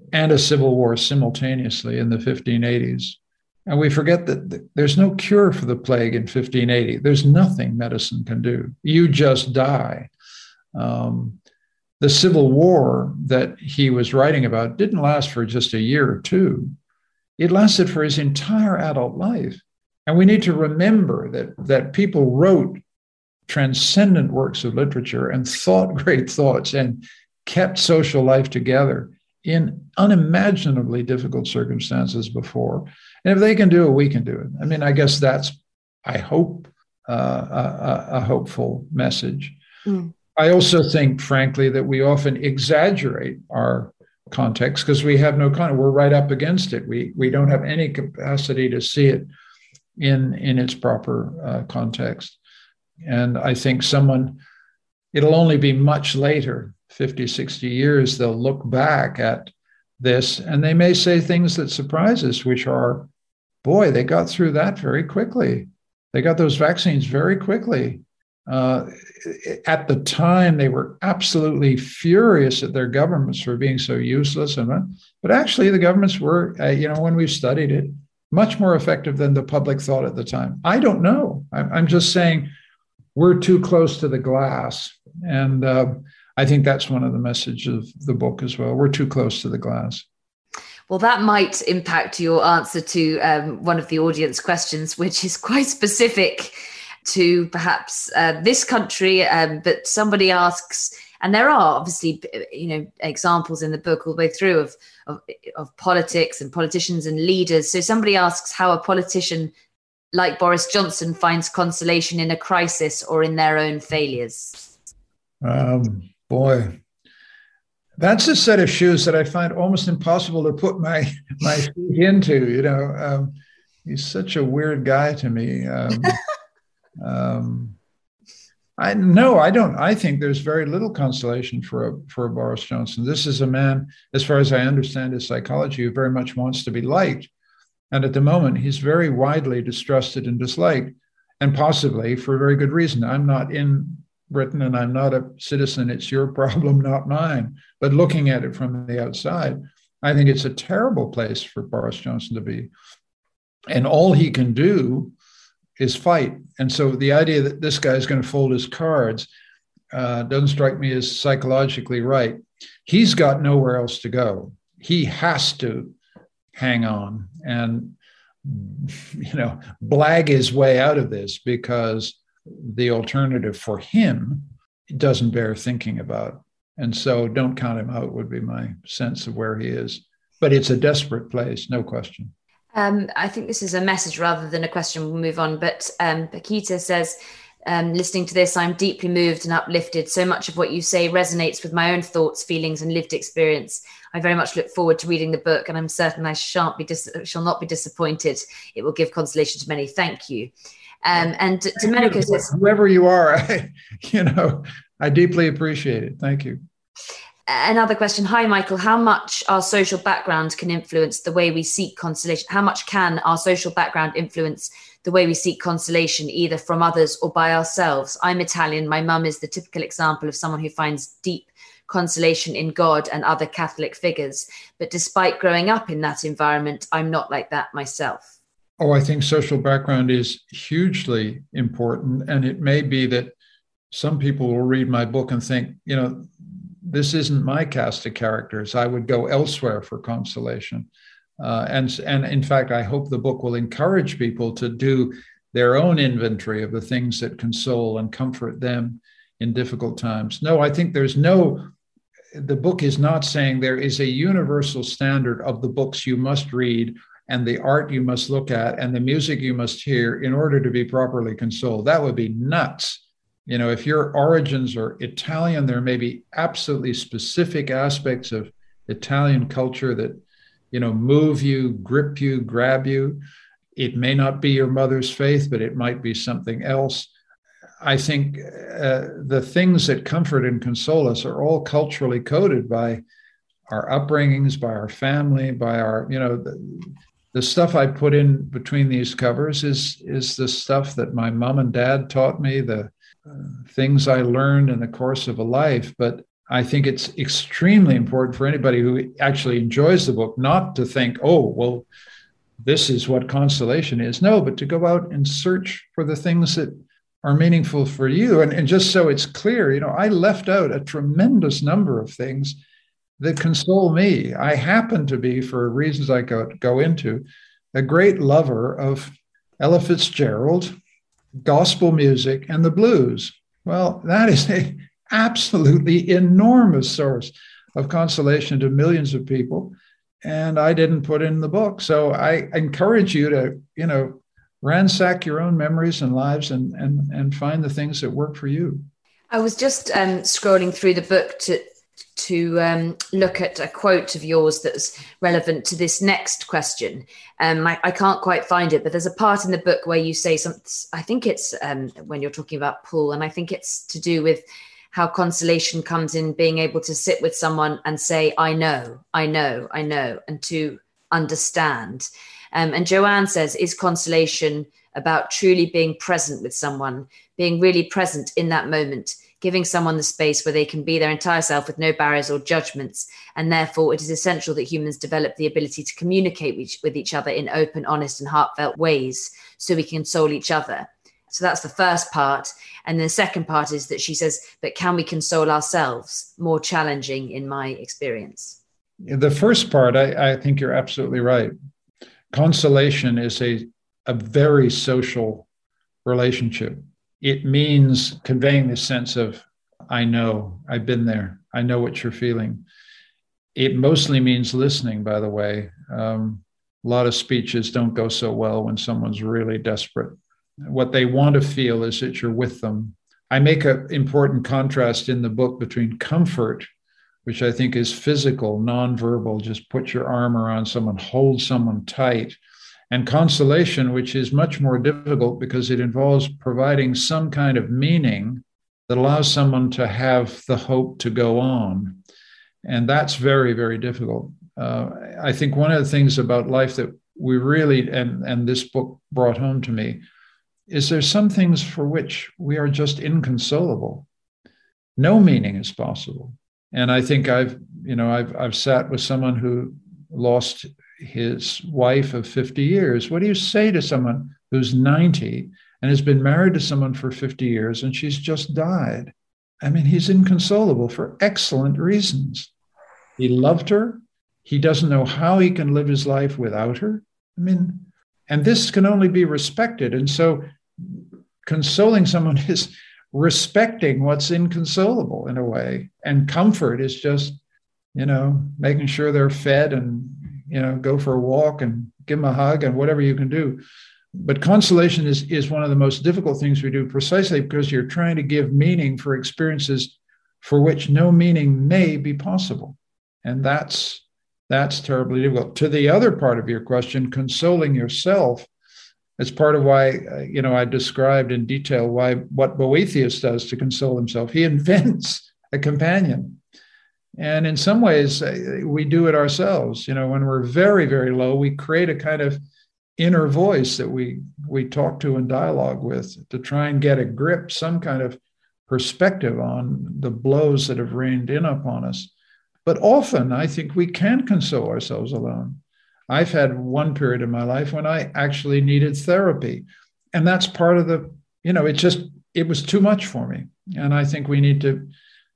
and a civil war simultaneously in the fifteen eighties. And we forget that there's no cure for the plague in fifteen eighty. There's nothing medicine can do. You just die. Um, the Civil War that he was writing about didn't last for just a year or two. It lasted for his entire adult life. And we need to remember that, that people wrote transcendent works of literature and thought great thoughts and kept social life together in unimaginably difficult circumstances before. And if they can do it, we can do it. I mean, I guess that's, I hope, uh, a, a hopeful message. Mm. I also think, frankly, that we often exaggerate our context because we have no context. We're right up against it. We we don't have any capacity to see it in, in its proper uh, context. And I think someone, it'll only be much later, fifty, sixty years, they'll look back at this and they may say things that surprise us, which are, boy, they got through that very quickly. They got those vaccines very quickly. Uh, at the time, they were absolutely furious at their governments for being so useless. And but actually, the governments were, uh, you know, when we studied it, much more effective than the public thought at the time. I don't know. I'm, I'm just saying we're too close to the glass. And uh, I think that's one of the messages of the book as well. We're too close to the glass. Well, that might impact your answer to um, one of the audience questions, which is quite specific to perhaps uh, this country. Um, but somebody asks, and there are obviously, you know, examples in the book all the way through of, of, of politics and politicians and leaders. So somebody asks how a politician like Boris Johnson finds consolation in a crisis or in their own failures. Um, boy, that's a set of shoes that I find almost impossible to put my, my feet into. You know, um, he's such a weird guy to me. Um, um, I no, I don't. I think there's very little consolation for a, for a Boris Johnson. This is a man, as far as I understand his psychology, who very much wants to be liked. And at the moment, he's very widely distrusted and disliked, and possibly for a very good reason. I'm not in Britain and I'm not a citizen. It's your problem, not mine. But looking at it from the outside, I think it's a terrible place for Boris Johnson to be. And all he can do is fight. And so the idea that this guy is going to fold his cards uh, doesn't strike me as psychologically right. He's got nowhere else to go. He has to hang on and, you know, blag his way out of this, because the alternative for him doesn't bear thinking about. And so don't count him out would be my sense of where he is. But it's a desperate place, no question. Um, I think this is a message rather than a question. We'll move on. But um, Paquita says, um, listening to this, I'm deeply moved and uplifted. So much of what you say resonates with my own thoughts, feelings, and lived experience. I very much look forward to reading the book, and I'm certain I shan't be dis- shall not be disappointed. It will give consolation to many. Thank you. Um, and Domenico says, whoever you are, I, you know, I deeply appreciate it. Thank you. Another question. Hi, Michael. How much our social background can influence the way we seek consolation? How much can our social background influence the way we seek consolation, either from others or by ourselves? I'm Italian. My mum is the typical example of someone who finds deep consolation in God and other Catholic figures. But despite growing up in that environment, I'm not like that myself. Oh, I think social background is hugely important. And it may be that some people will read my book and think, you know, this isn't my cast of characters. I would go elsewhere for consolation. Uh, and, and in fact, I hope the book will encourage people to do their own inventory of the things that console and comfort them in difficult times. No, I think there's no, the book is not saying there is a universal standard of the books you must read and the art you must look at and the music you must hear in order to be properly consoled. That would be nuts. You know, if your origins are Italian, there may be absolutely specific aspects of Italian culture that, you know, move you, grip you, grab you. It may not be your mother's faith, but it might be something else. I think uh, the things that comfort and console us are all culturally coded by our upbringings, by our family, by our, you know, the, the stuff I put in between these covers is, is the stuff that my mom and dad taught me, the Uh, things I learned in the course of a life. But I think it's extremely important for anybody who actually enjoys the book not to think, oh, well, this is what consolation is. No, but to go out and search for the things that are meaningful for you. And, and just so it's clear, you know, I left out a tremendous number of things that console me. I happen to be, for reasons I go, go into, a great lover of Ella Fitzgerald, gospel music, and the blues. Well, that is a absolutely enormous source of consolation to millions of people. And I didn't put in the book. So I encourage you to, you know, ransack your own memories and lives and and and find the things that work for you. I was just um, scrolling through the book to to um, look at a quote of yours that's relevant to this next question. Um, I, I can't quite find it, but there's a part in the book where you say something, I think it's um, when you're talking about Paul, and I think it's to do with how consolation comes in being able to sit with someone and say, I know, I know, I know, and to understand. Um, and Joanne says, is consolation about truly being present with someone, being really present in that moment, giving someone the space where they can be their entire self with no barriers or judgments. And therefore, it is essential that humans develop the ability to communicate with, with each other in open, honest, and heartfelt ways so we can console each other. So that's the first part. And the second part is that she says, but can we console ourselves? More challenging in my experience. The first part, I, I think you're absolutely right. Consolation is a, a very social relationship. It means conveying this sense of, I know, I've been there. I know what you're feeling. It mostly means listening, by the way. Um, a lot of speeches don't go so well when someone's really desperate. What they want to feel is that you're with them. I make an important contrast in the book between comfort, which I think is physical, nonverbal, just put your arm around someone, hold someone tight, and consolation, which is much more difficult because it involves providing some kind of meaning that allows someone to have the hope to go on. And that's very, very difficult. Uh, I think one of the things about life that we really, and, and this book brought home to me, is there's some things for which we are just inconsolable. No meaning is possible. And I think I've, you know, I've I've sat with someone who lost his wife of fifty years. What do you say to someone who's ninety and has been married to someone for fifty years and she's just died? I mean, he's inconsolable for excellent reasons. He loved her. He doesn't know how he can live his life without her. I mean, and this can only be respected. And so consoling someone is respecting what's inconsolable in a way. And comfort is just, you know, making sure they're fed and, you know, go for a walk and give them a hug and whatever you can do. But consolation is, is one of the most difficult things we do, precisely because you're trying to give meaning for experiences for which no meaning may be possible. And that's that's terribly difficult. To the other part of your question, consoling yourself, it's part of why, uh, you know, I described in detail why what Boethius does to console himself. He invents a companion. And in some ways, uh, we do it ourselves. You know, when we're very, very low, we create a kind of inner voice that we we talk to and dialogue with to try and get a grip, some kind of perspective on the blows that have rained in upon us. But often, I think we can console ourselves alone. I've had one period in my life when I actually needed therapy. And that's part of the, you know, it just, it was too much for me. And I think we need to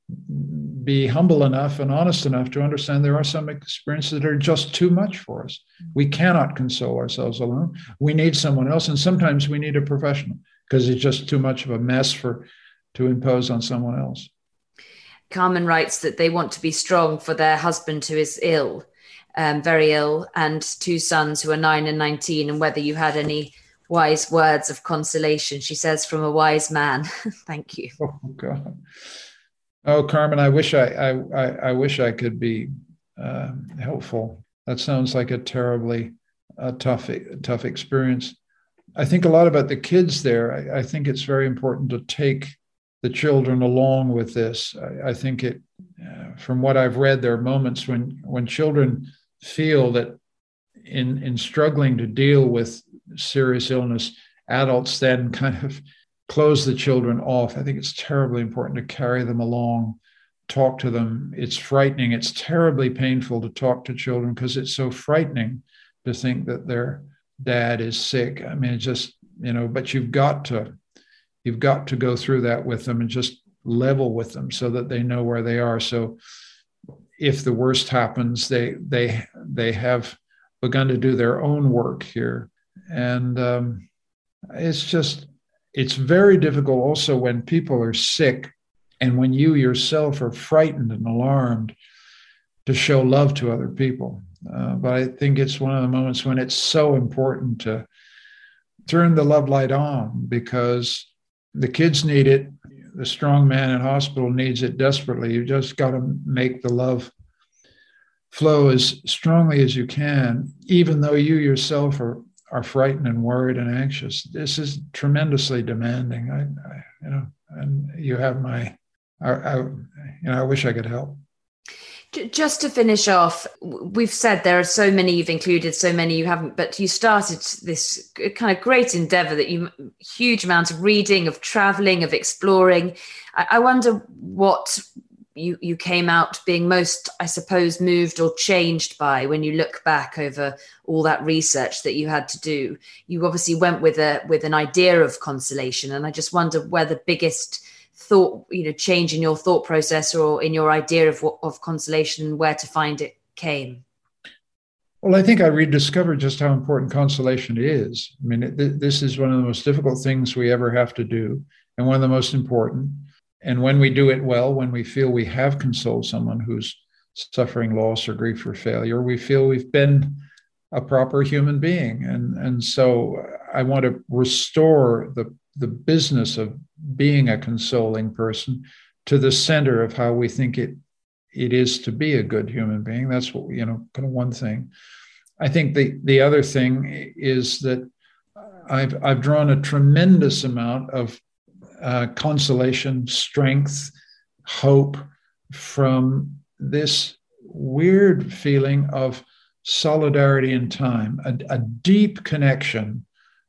be humble enough and honest enough to understand there are some experiences that are just too much for us. We cannot console ourselves alone. We need someone else. And sometimes we need a professional because it's just too much of a mess for to impose on someone else. Carmen writes that they want to be strong for their husband who is ill, um, very ill, and two sons who are nine and nineteen, and whether you had any wise words of consolation. She says, from a wise man. Thank you. Oh, God. Oh, Carmen, I wish I, I, I, I wish I could be uh, helpful. That sounds like a terribly uh, tough, tough experience. I think a lot about the kids there. I, I think it's very important to take the children along with this. I, I think it, uh, from what I've read, there are moments when when children feel that in in struggling to deal with serious illness, adults then kind of close the children off. I think it's terribly important to carry them along talk to them. It's frightening. It's terribly painful to talk to children because it's so frightening to think that their dad is sick. I mean, it's just, you know, but you've got to, you've got to go through that with them and just level with them so that they know where they are. So if the worst happens, they, they, they have begun to do their own work here. And um, it's just, it's very difficult also when people are sick and when you yourself are frightened and alarmed to show love to other people. Uh, but I think it's one of the moments when it's so important to turn the love light on because the kids need it. The strong man in hospital needs it desperately. You just got to make the love flow as strongly as you can, even though you yourself are, are frightened and worried and anxious. This is tremendously demanding. I, I you know, and you have my, I, I, you know, I wish I could help. Just to finish off, we've said there are so many, you've included so many you haven't, but you started this kind of great endeavor that you, huge amount of reading, of traveling, of exploring. I, I wonder what you, you came out being most, I suppose, moved or changed by when you look back over all that research that you had to do. You obviously went with a, with an idea of consolation. And I just wonder where the biggest thought, you know, change in your thought process or in your idea of of consolation, where to find it came? Well, I think I rediscovered just how important consolation is. I mean, it, this is one of the most difficult things we ever have to do, and one of the most important. And when we do it well, when we feel we have consoled someone who's suffering loss or grief or failure, we feel we've been a proper human being. And, and so I want to restore the, the business of being a consoling person to the center of how we think it it is to be a good human being. That's what, you know, kind of one thing. I think the the other thing is that I've I've drawn a tremendous amount of uh, consolation, strength, hope from this weird feeling of solidarity in time, a, a deep connection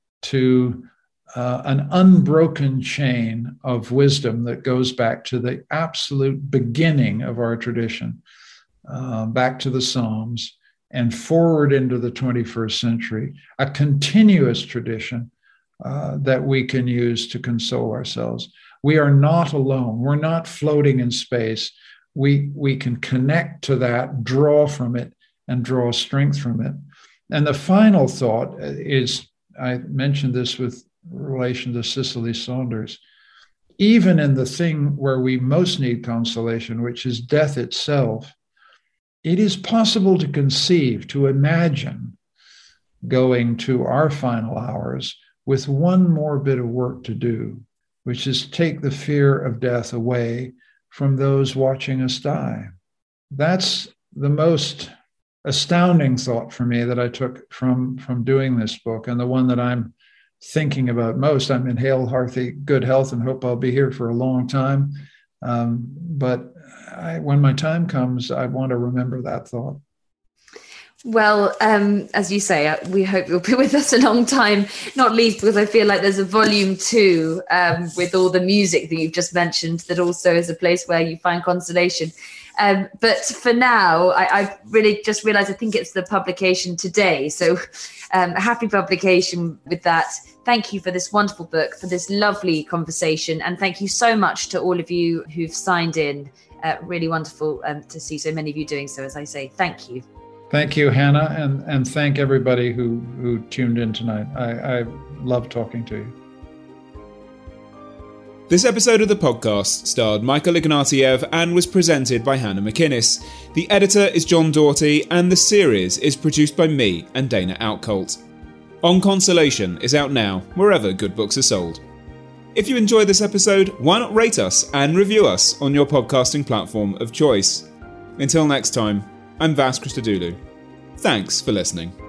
to Uh, an unbroken chain of wisdom that goes back to the absolute beginning of our tradition, uh, back to the Psalms and forward into the twenty-first century, a continuous tradition uh, that we can use to console ourselves. We are not alone. We're not floating in space. We, we can connect to that, draw from it, and draw strength from it. And the final thought is, I mentioned this with relation to Cicely Saunders, even in the thing where we most need consolation, which is death itself, it is possible to conceive, to imagine going to our final hours with one more bit of work to do, which is take the fear of death away from those watching us die. That's the most astounding thought for me that I took from, from doing this book, and the one that I'm thinking about most. I'm in hail, hearty, good health, and hope I'll be here for a long time. Um, but I, when my time comes, I want to remember that thought. Well, um, as you say, we hope you'll be with us a long time, not least because I feel like there's a volume two um, with all the music that you've just mentioned that also is a place where you find consolation. Um, but for now, I, I've really just realized I think it's the publication today. So um, a happy publication with that. Thank you for this wonderful book, for this lovely conversation. And thank you so much to all of you who've signed in. Uh, really wonderful um, to see so many of you doing so. As I say, thank you. Thank you, Hannah, and, and thank everybody who, who tuned in tonight. I, I love talking to you. This episode of the podcast starred Michael Ignatiev and was presented by Hannah McInnes. The editor is John Doughty, and the series is produced by me and Dana Outcolt. On Consolation is out now, wherever good books are sold. If you enjoyed this episode, why not rate us and review us on your podcasting platform of choice? Until next time, I'm Vas Christodoulou. Thanks for listening.